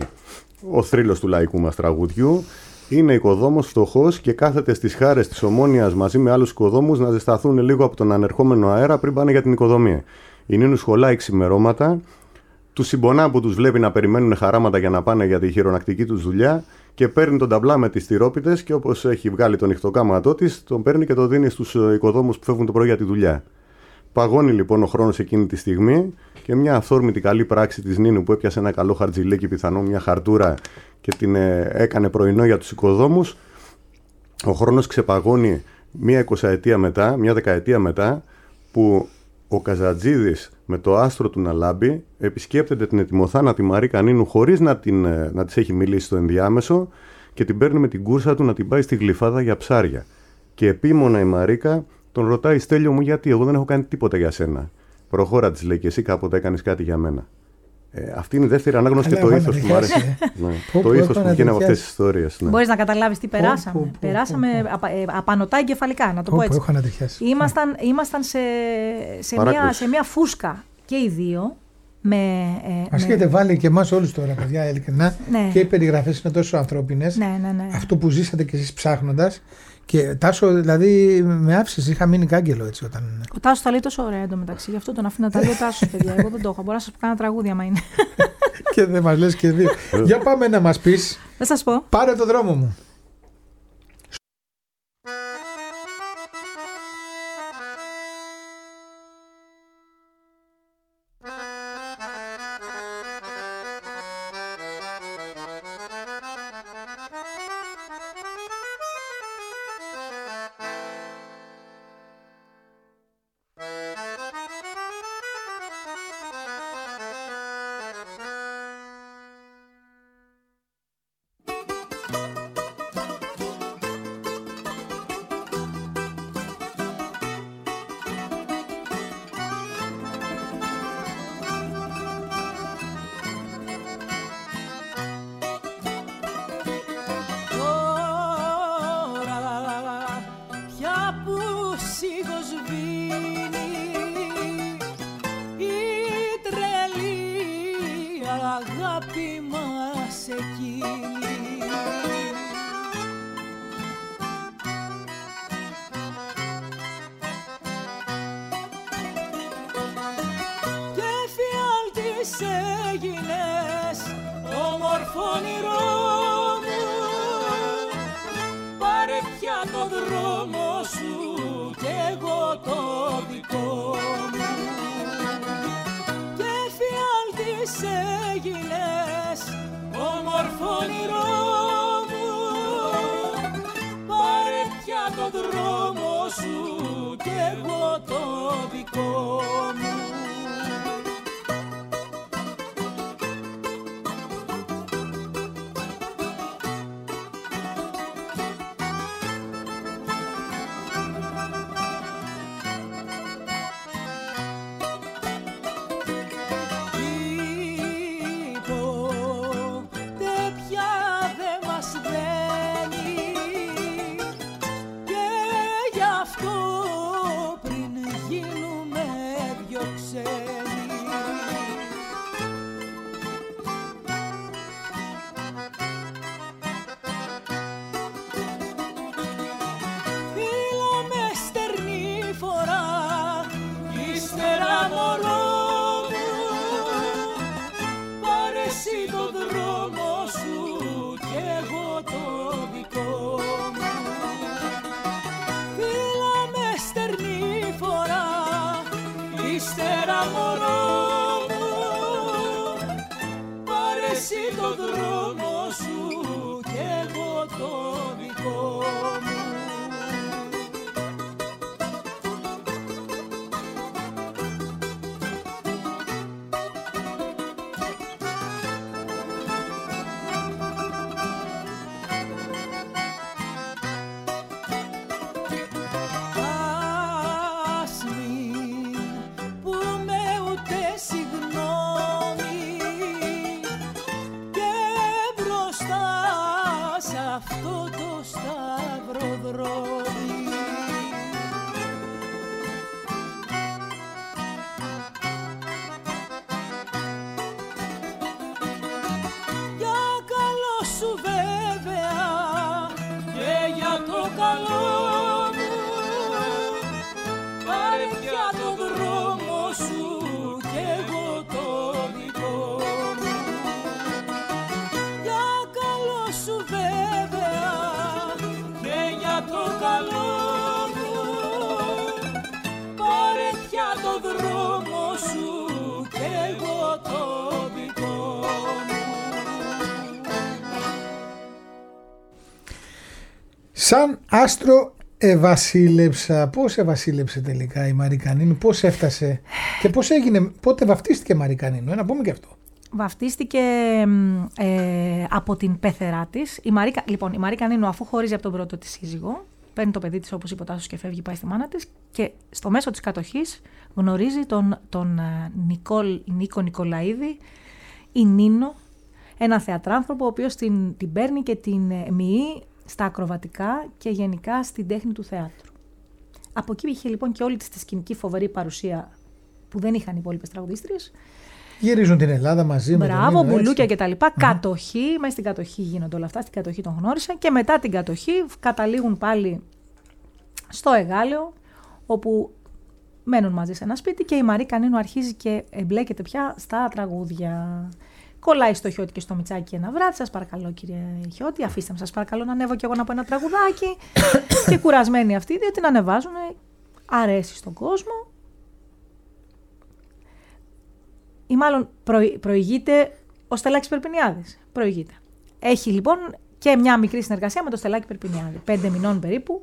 ο θρύλος του λαϊκού μας τραγουδιού, είναι οικοδόμος φτωχός και κάθεται στις χάρες της Ομόνοιας μαζί με άλλους οικοδόμους να ζεσταθούν λίγο από τον ανερχόμενο αέρα πριν πάνε για την οικοδομία. Η Νίνου σχολάει ξημερώματα, τους συμπονά που τους βλέπει να περιμένουν χαράματα για να πάνε για τη χειρονακτική τους δουλειά, και παίρνει τον ταμπλά με τις τυρόπιτες και όπως έχει βγάλει τον νυχτοκάματό της, τον παίρνει και τον δίνει στους οικοδόμους που φεύγουν το πρωί για τη δουλειά. Παγώνει λοιπόν ο χρόνος εκείνη τη στιγμή και μια αυθόρμητη καλή πράξη της Νίνου που έπιασε ένα καλό χαρτζιλίκι, πιθανόν μια χαρτούρα, και την έκανε πρωινό για τους οικοδόμους. Ο χρόνος ξεπαγώνει μια 20 ετία μετά, μια 10 ετία μετά, που ο Καζατζίδης με το άστρο του να λάμπει επισκέπτεται την ετοιμοθάνα τη Μαρίκα Νίνου χωρίς να της έχει μιλήσει στο ενδιάμεσο και την παίρνει με την κούρσα του να την πάει στη Γλυφάδα για ψάρια. Και επίμονα η Μαρίκα τον ρωτάει, Στέλιο μου, γιατί εγώ δεν έχω κάνει τίποτα για σένα. Προχώρα, της λέει, και εσύ κάποτε έκανες κάτι για μένα. Αυτή είναι η δεύτερη ανάγνωση και το ήθος που μου αρέσει. Το ήθος που βγαίνει από αυτές τις ιστορίες. Μπορείς να καταλάβεις τι περάσαμε. Περάσαμε απανωτά εγκεφαλικά, να το πω έτσι. Ήμασταν σε μια φούσκα και οι δύο. Μας έχετε βάλει και εμάς όλους τώρα, παιδιά, ειλικρινά. Και οι περιγραφές είναι τόσο ανθρώπινες. Αυτό που ζήσατε κι εσείς ψάχνοντας. Και Τάσο, δηλαδή, με άφησες, είχα μείνει κάγκελο έτσι όταν. Ο Τάσος τα λέει τόσο ωραία εντωμεταξύ, γι' αυτό τον αφήνω να τα λέει ο Τάσος, παιδιά. Εγώ δεν το έχω. Μπορώ να σας πω κάνα τραγούδια, άμα είναι. Και δεν μας λες και δύο. Για πάμε να μας πεις. Θα σας πω. Πάρε το δρόμο μου. Σαν άστρο Βασίλεψα. Πώς εβασίλεψε τελικά η Μαρή Κανίνου, πώς έφτασε και πώς έγινε, πότε βαφτίστηκε η Μαρή Κανίνου, να πούμε και αυτό. Βαφτίστηκε από την πεθερά της. Η Μαρή Κανίνου, αφού χωρίζει από τον πρώτο της σύζυγο, παίρνει το παιδί της, όπως είπε ο Τάσος, και φεύγει, πάει στη μάνα της, και στο μέσο της κατοχής γνωρίζει τον Νίκο Νικολαίδη, η Νίνο, ένα θεατράνθρωπο, ο οποίος την παίρνει και την μοιεί στα ακροβατικά και γενικά στην τέχνη του θεάτρου. Από εκεί είχε λοιπόν και όλη τη σκηνική φοβερή παρουσία που δεν είχαν οι υπόλοιπες τραγουδίστριες. Γυρίζουν την Ελλάδα μαζί με τον Νίνο. Μπράβο, μπουλούκια κτλ. Κατοχή, μέσα στην κατοχή γίνονται όλα αυτά. Στην κατοχή τον γνώρισαν και μετά την κατοχή καταλήγουν πάλι στο Εγάλεο, όπου μένουν μαζί σε ένα σπίτι και η Μαρή Κανίνου αρχίζει και εμπλέκεται πια στα τραγούδια. Κολλάει στο Χιώτη και στο Μιτσάκι ένα βράδυ. Σας παρακαλώ, κύριε Χιώτη, αφήστε με, σας παρακαλώ, να ανέβω κι εγώ να πω ένα τραγουδάκι. Και κουρασμένοι αυτοί, διότι την ανεβάζουν, αρέσει στον κόσμο. Ή μάλλον προηγείται ο Στελάκης Περπινιάδης. Προηγείται. Έχει λοιπόν και μια μικρή συνεργασία με τον Στελάκη Περπινιάδη. 5 μηνών περίπου.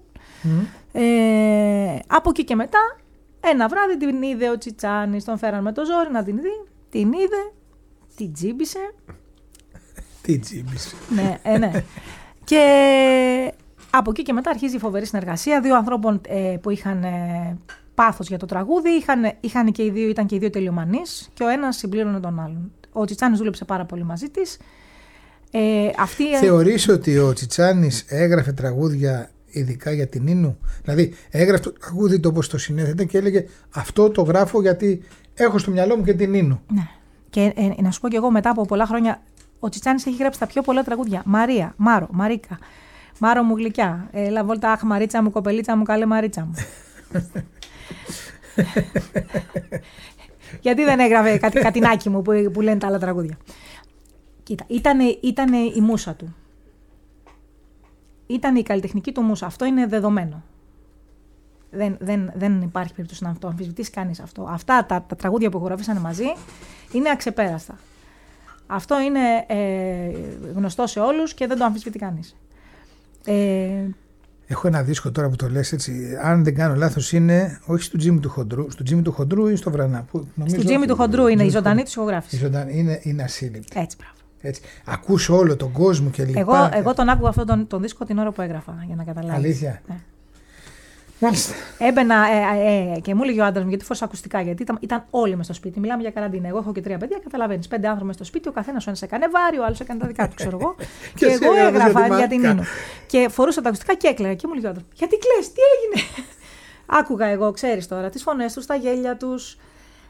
Από εκεί και μετά, ένα βράδυ την είδε ο Τσιτσάνης, τον φέραν με το ζόρι να την δει. Την είδε, την τζίμπησε. Τι τζίμπησε. Ναι. Και από εκεί και μετά αρχίζει η φοβερή συνεργασία δύο ανθρώπων που είχαν πάθος για το τραγούδι. Ήταν και οι δύο τελειομανείς και ο ένας συμπλήρωνε τον άλλον. Ο Τσιτσάνης δούλεψε πάρα πολύ μαζί της. Θεωρείς ότι ο Τσιτσάνης έγραφε τραγούδια ειδικά για την Νίνου? Δηλαδή έγραφε το τραγούδι το όπως το συνέθετε και έλεγε αυτό το γράφω γιατί έχω στο μυαλό μου και την Νίνου. Ναι. Και να σου πω κι εγώ, μετά από πολλά χρόνια, ο Τσιτσάνης έχει γράψει τα πιο πολλά τραγούδια. Μαρία, Μάρο, Μαρίκα, Μάρο μου γλυκιά, έλα βόλτα, αχ Μαρίτσα μου, κοπελίτσα μου, καλέ Μαρίτσα μου. Γιατί δεν έγραφε κατινάκι μου που λένε τα άλλα τραγούδια. Κοίτα, ήταν η μούσα του. Ήταν η καλλιτεχνική του μούσα. Αυτό είναι δεδομένο. Δεν υπάρχει περίπτωση να το αμφισβητήσει κανείς αυτό. Αυτά τα τραγούδια που ηχογραφήσανε μαζί είναι αξεπέραστα. Αυτό είναι γνωστό σε όλους και δεν το αμφισβητεί κανείς. Έχω ένα δίσκο τώρα που το λες έτσι, αν δεν κάνω λάθος είναι, όχι στο Τζίμι του Χοντρού, στο Τζίμι του Χοντρού ή στο Βρανά. Στο Τζίμι του Χοντρού είναι η ζωντανή της ηχογράφηση. Είναι ασύλληπτη. Έτσι, μπράβο. Έτσι. Ακούς όλο τον κόσμο και λοιπά. Εγώ τον άκουγα αυτόν τον δίσκο την ώρα που έγραφα, για να καταλάβεις. Αλήθεια. Ναι. Μάλιστα. Έμπαινα και μου έλεγε ο άντρας μου, γιατί φορούσα ακουστικά, γιατί ήταν όλοι μες στο σπίτι. Μιλάμε για καραντίνα. Εγώ έχω και 3 παιδιά, καταλαβαίνεις. 5 άνθρωποι μες στο σπίτι, ο καθένας ο ένας έκανε βάρη, ο άλλος έκανε τα δικά του, ξέρω εγώ. Και εγώ έγραφα για την Νίνου. Και φορούσα τα ακουστικά και έκλαιγα. Και μου έλεγε ο άντρας μου, γιατί κλαις, τι έγινε? Άκουγα εγώ, ξέρεις τώρα, τις φωνές τους, τα γέλια τους.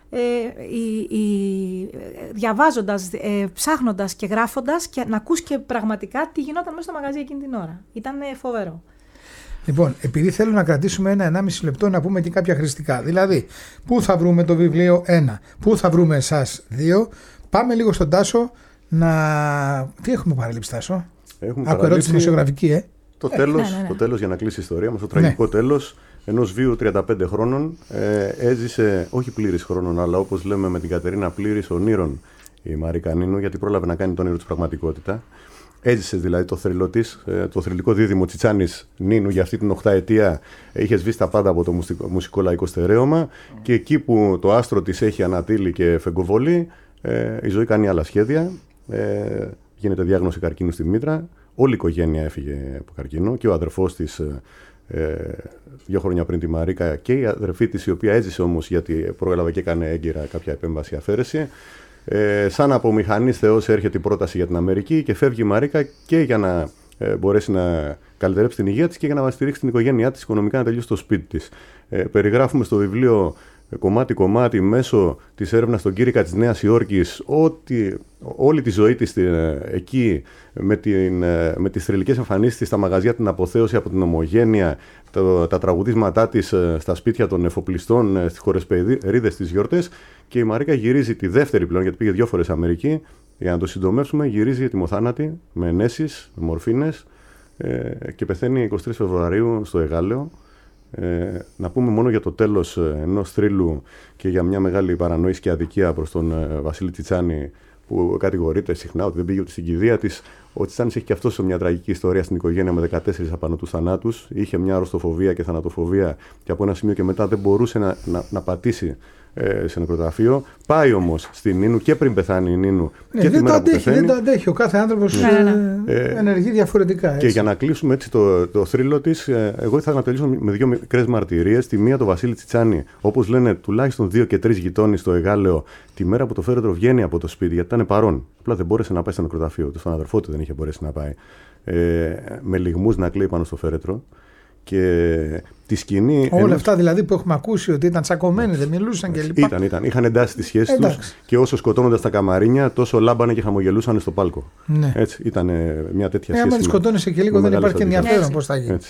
Διαβάζοντας, ψάχνοντας και γράφοντας και να ακούς και πραγματικά τι γινόταν μέσα στο μαγαζί εκείνη την ώρα. Ήταν φοβερό. Λοιπόν, επειδή θέλω να κρατήσουμε 1,5 λεπτό να πούμε και κάποια χρηστικά. Δηλαδή, πού θα βρούμε το βιβλίο 1, πού θα βρούμε εσάς 2. Πάμε λίγο στον Τάσο να... Τι έχουμε παραλείψει, Τάσο? Άκου ερώτηση δημοσιογραφική, Το τέλος, ναι. Το τέλος για να κλείσει η ιστορία μας, το τραγικό τέλος ενός βίου 35 χρόνων. Έζησε, όχι πλήρης χρόνων, αλλά όπως λέμε με την Κατερίνα πλήρης ονείρων η Μαρή Κανίνου, γιατί πρόλαβε να κάνει το όνειρο της πραγματικότητα. Έζησε δηλαδή το θρυλό της, το θρυλικό δίδυμο Τσιτσάνης Νίνου για αυτή την 8 ετία. Είχε σβήσει τα πάντα από το μουσικό λαϊκό στερέωμα και εκεί που το άστρο της έχει ανατείλει και φεγκοβολεί, η ζωή κάνει άλλα σχέδια. Γίνεται διάγνωση καρκίνου στη μήτρα. Όλη η οικογένεια έφυγε από καρκίνο και ο αδερφός της 2 χρόνια πριν τη Μαρίκα και η αδερφή της, η οποία έζησε όμως γιατί προέλαβε και έκανε έγκυρα κάποια επέμβαση αφαίρεση. Σαν από μηχανής Θεός έρχεται η πρόταση για την Αμερική και φεύγει η Μαρίκα και για να μπορέσει να καλυτερέψει την υγεία της και για να στηρίξει την οικογένειά της οικονομικά, να τελειώσει το σπίτι της. Περιγράφουμε στο βιβλίο κομμάτι-κομμάτι μέσω της έρευνας στον Κήρυκα της Νέας Υόρκης όλη τη ζωή της εκεί με τις θρυλικές εμφανίσεις της στα μαγαζιά, την αποθέωση από την Ομογένεια, τα τραγουδίσματά της στα σπίτια των εφοπλιστών, στις χορεσπερίδες, στις γιορτές, και η Μαρίκα γυρίζει τη δεύτερη πλέον, γιατί πήγε 2 φορές Αμερική, για να το συντομεύσουμε, γυρίζει ετοιμοθάνατη με ενέσεις, με μορφίνες και πεθαίνει 23 Φεβρουαρίου στο Εγάλεο. Να πούμε μόνο για το τέλος ενός θρύλου και για μια μεγάλη παρανόηση και αδικία προς τον Βασίλη Τσιτσάνη, που κατηγορείται συχνά ότι δεν πήγε ούτε στην κηδεία της, Ο Τσάνης έχει και αυτός μια τραγική ιστορία στην οικογένεια με 14 απάνω τους θανάτους. Είχε μια αρρωστοφοβία και θανατοφοβία και από ένα σημείο και μετά δεν μπορούσε να πατήσει σε νεκροταφείο. Πάει όμως στην Νίνου και πριν πεθάνει η Νίνου. Και δεν το αντέχει. Ο κάθε άνθρωπος ενεργεί διαφορετικά. Έτσι. Και για να κλείσουμε έτσι το θρύλο της, εγώ ήθελα να τελειώσω με 2 μικρές μαρτυρίες. Τη μία το Βασίλη Τσιτσάνη, όπως λένε τουλάχιστον 2 και 3 γειτόνοι στο Εγάλεο, τη μέρα που το φέρετρο βγαίνει από το σπίτι, γιατί ήταν παρόν. Απλά δεν μπόρεσε να πάει στο νεκροταφείο. Στον αδερφό του δεν είχε μπορέσει να πάει. Με λυγμούς να κλαίει πάνω στο φέρετρο. Και τη σκηνή. Όλα αυτά δηλαδή που έχουμε ακούσει ότι ήταν τσακωμένοι, δεν μιλούσαν κλπ. Ήταν. Είχαν εντάσει τις σχέσεις τους και όσο σκοτώνονταν στα καμαρίνια, τόσο λάμπανε και χαμογελούσαν στο πάλκο. Ναι. Έτσι, ήταν μια τέτοια σχέση. Αν τη σκοτώνεσαι και λίγο, δεν υπάρχει και ενδιαφέρον πώς θα γίνει. Έτσι.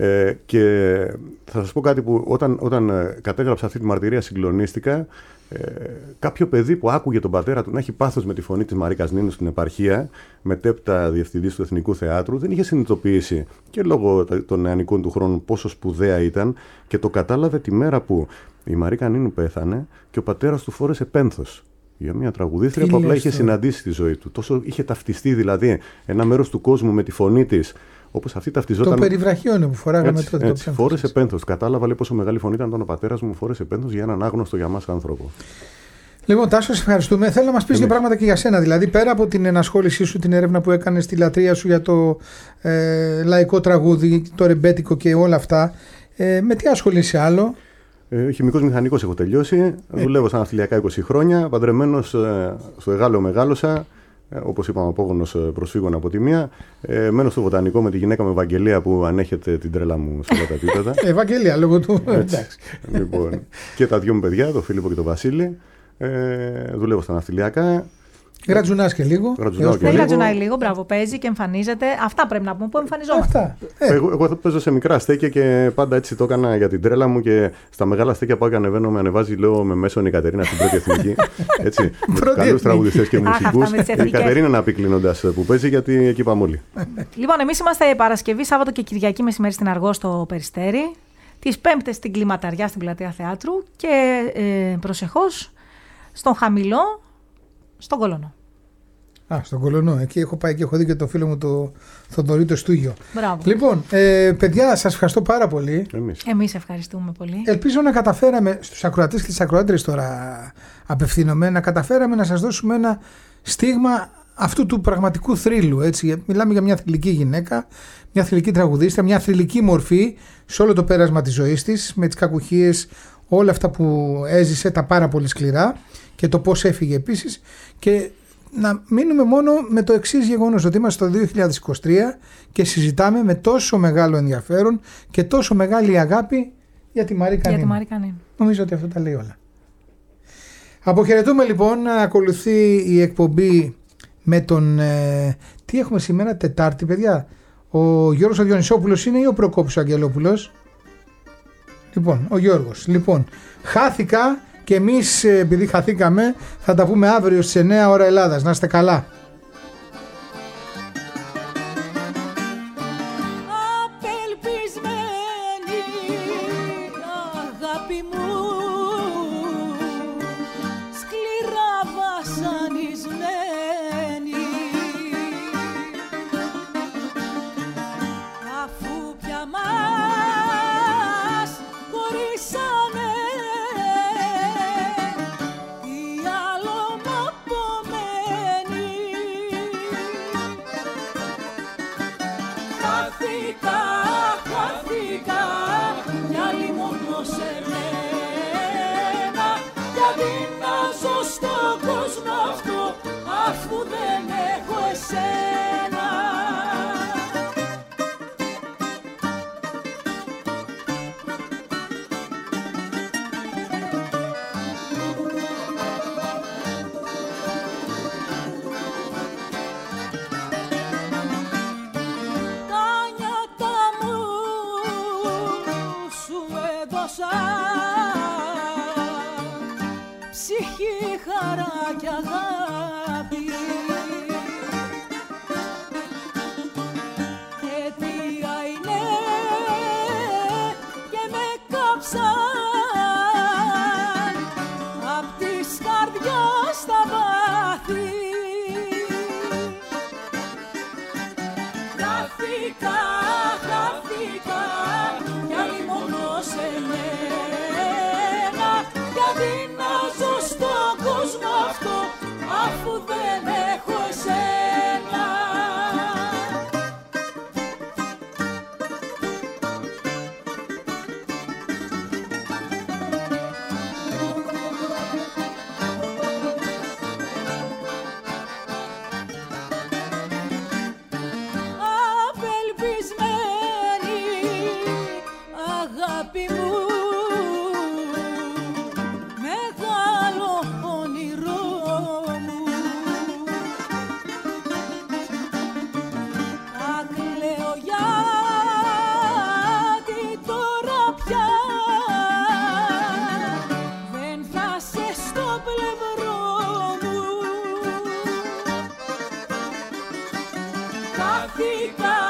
Και θα σας πω κάτι που όταν κατέγραψα αυτή τη μαρτυρία συγκλονίστηκα. Κάποιο παιδί που άκουγε τον πατέρα του να έχει πάθος με τη φωνή της Μαρίκας Νίνου στην επαρχία, μετέπειτα διευθυντής του Εθνικού Θεάτρου, δεν είχε συνειδητοποιήσει και λόγω των νεανικών του χρόνου πόσο σπουδαία ήταν και το κατάλαβε τη μέρα που η Μαρίκα Νίνου πέθανε και ο πατέρας του φόρεσε πένθος για μια τραγουδίστρια που απλά είχε συναντήσει τη ζωή του. Τόσο είχε ταυτιστεί δηλαδή ένα μέρος του κόσμου με τη φωνή της. Όπως αυτή ταυτιζόταν. Το περιβραχιόνιο που φοράγαμε τότε. Έτσι, φόρεσε πένθος. Κατάλαβα λέει πόσο μεγάλη φωνή ήταν ο πατέρας μου, φόρεσε πένθος για έναν άγνωστο για μας άνθρωπο. Λοιπόν, Τάσο, σε ευχαριστούμε. Θέλω να μας πεις δύο πράγματα και για σένα. Δηλαδή, πέρα από την ενασχόλησή σου, την έρευνα που έκανες, τη λατρεία σου για το λαϊκό τραγούδι, το ρεμπέτικο και όλα αυτά, με τι ασχολείσαι άλλο? Χημικός μηχανικός έχω τελειώσει. Δουλεύω σαν ναυτιλιακά 20 χρόνια. Παντρεμένος στο Εγάλεο μεγάλωσα. Όπως είπαμε, απόγονος προσφύγων από τη μία. Μένω στο βοτανικό με τη γυναίκα μου Ευαγγελία που ανέχεται την τρέλα μου σε όλα τα επίπεδα. Ευαγγελία, λόγω του. Λοιπόν, και τα 2 μου παιδιά, τον Φίλιππο και τον Βασίλη. Δουλεύω στα ναυτιλιακά. Γρατζουνάς και λίγο. Δεν γρατζουνάει λίγο, μπράβο, παίζει και εμφανίζεται. Αυτά πρέπει να πούμε που εμφανιζόμαστε. Εγώ παίζω σε μικρά στέκια και πάντα έτσι το έκανα για την τρέλα μου και στα μεγάλα στέκια πάω και ανεβαίνω, με ανεβάζει λέω με μέσον η Κατερίνα στην πρώτη εθνική. Έτσι, με καλούς τραγουδιστές και μουσικούς. Η Κατερίνα να πει κλείνοντας που παίζει, γιατί εκεί πάμε όλοι. Λοιπόν, εμείς είμαστε Παρασκευή, Σάββατο και Κυριακή μεσημέρι στην Αργό στο Περιστέρι. Τις Πέμπτες στην Κλιματαριά στην Πλατεία Θεάτρου και προσεχώς στον Χαμηλό. Στον Κολονό. Στον Κολονό. Εκεί έχω πάει και έχω δει και το φίλο μου το Θοδωρή το Στούγιο. Μπράβο. Λοιπόν, παιδιά, σας ευχαριστώ πάρα πολύ. Εμείς ευχαριστούμε πολύ. Ελπίζω να καταφέραμε, στους ακροατές και τις ακροάτρες τώρα απευθύνομαι, να καταφέραμε να σας δώσουμε ένα στίγμα αυτού του πραγματικού θρύλου. Έτσι. Μιλάμε για μια θρυλική γυναίκα, μια θρυλική τραγουδίστρια, μια θρυλική μορφή σε όλο το πέρασμα της ζωής της, με τις κακουχίες, όλα αυτά που έζησε, τα πάρα πολύ σκληρά και το πώς έφυγε επίσης. Και να μείνουμε μόνο με το εξής γεγονός, ότι είμαστε το 2023 και συζητάμε με τόσο μεγάλο ενδιαφέρον και τόσο μεγάλη αγάπη για τη Μαρίκα Νίνου. Νομίζω ότι αυτό τα λέει όλα. Αποχαιρετούμε λοιπόν. Ακολουθεί η εκπομπή με τον... τι έχουμε σήμερα, Τετάρτη, παιδιά? Ο Γιώργος ο Διονυσόπουλος είναι ή ο Προκόπης ο Αγγελόπουλος? Λοιπόν, ο Γιώργος. Λοιπόν, χάθηκα και εμείς επειδή χαθήκαμε θα τα πούμε αύριο στις 9 ώρα Ελλάδας. Να είστε καλά. Απελπισμένη αγάπη μου, σκληρά βασανισμένη, αφού πια μας χωρίσανε, χάθηκα κι άλλη μόνο σε μένα, γιατί να ζω στον κόσμο αυτό αφού δεν έχω εσένα. Ψυχή, χαρά και αγάπη, αιτία είναι και με κάψαν απ' της καρδιάς τα βάθη. χάθηκα.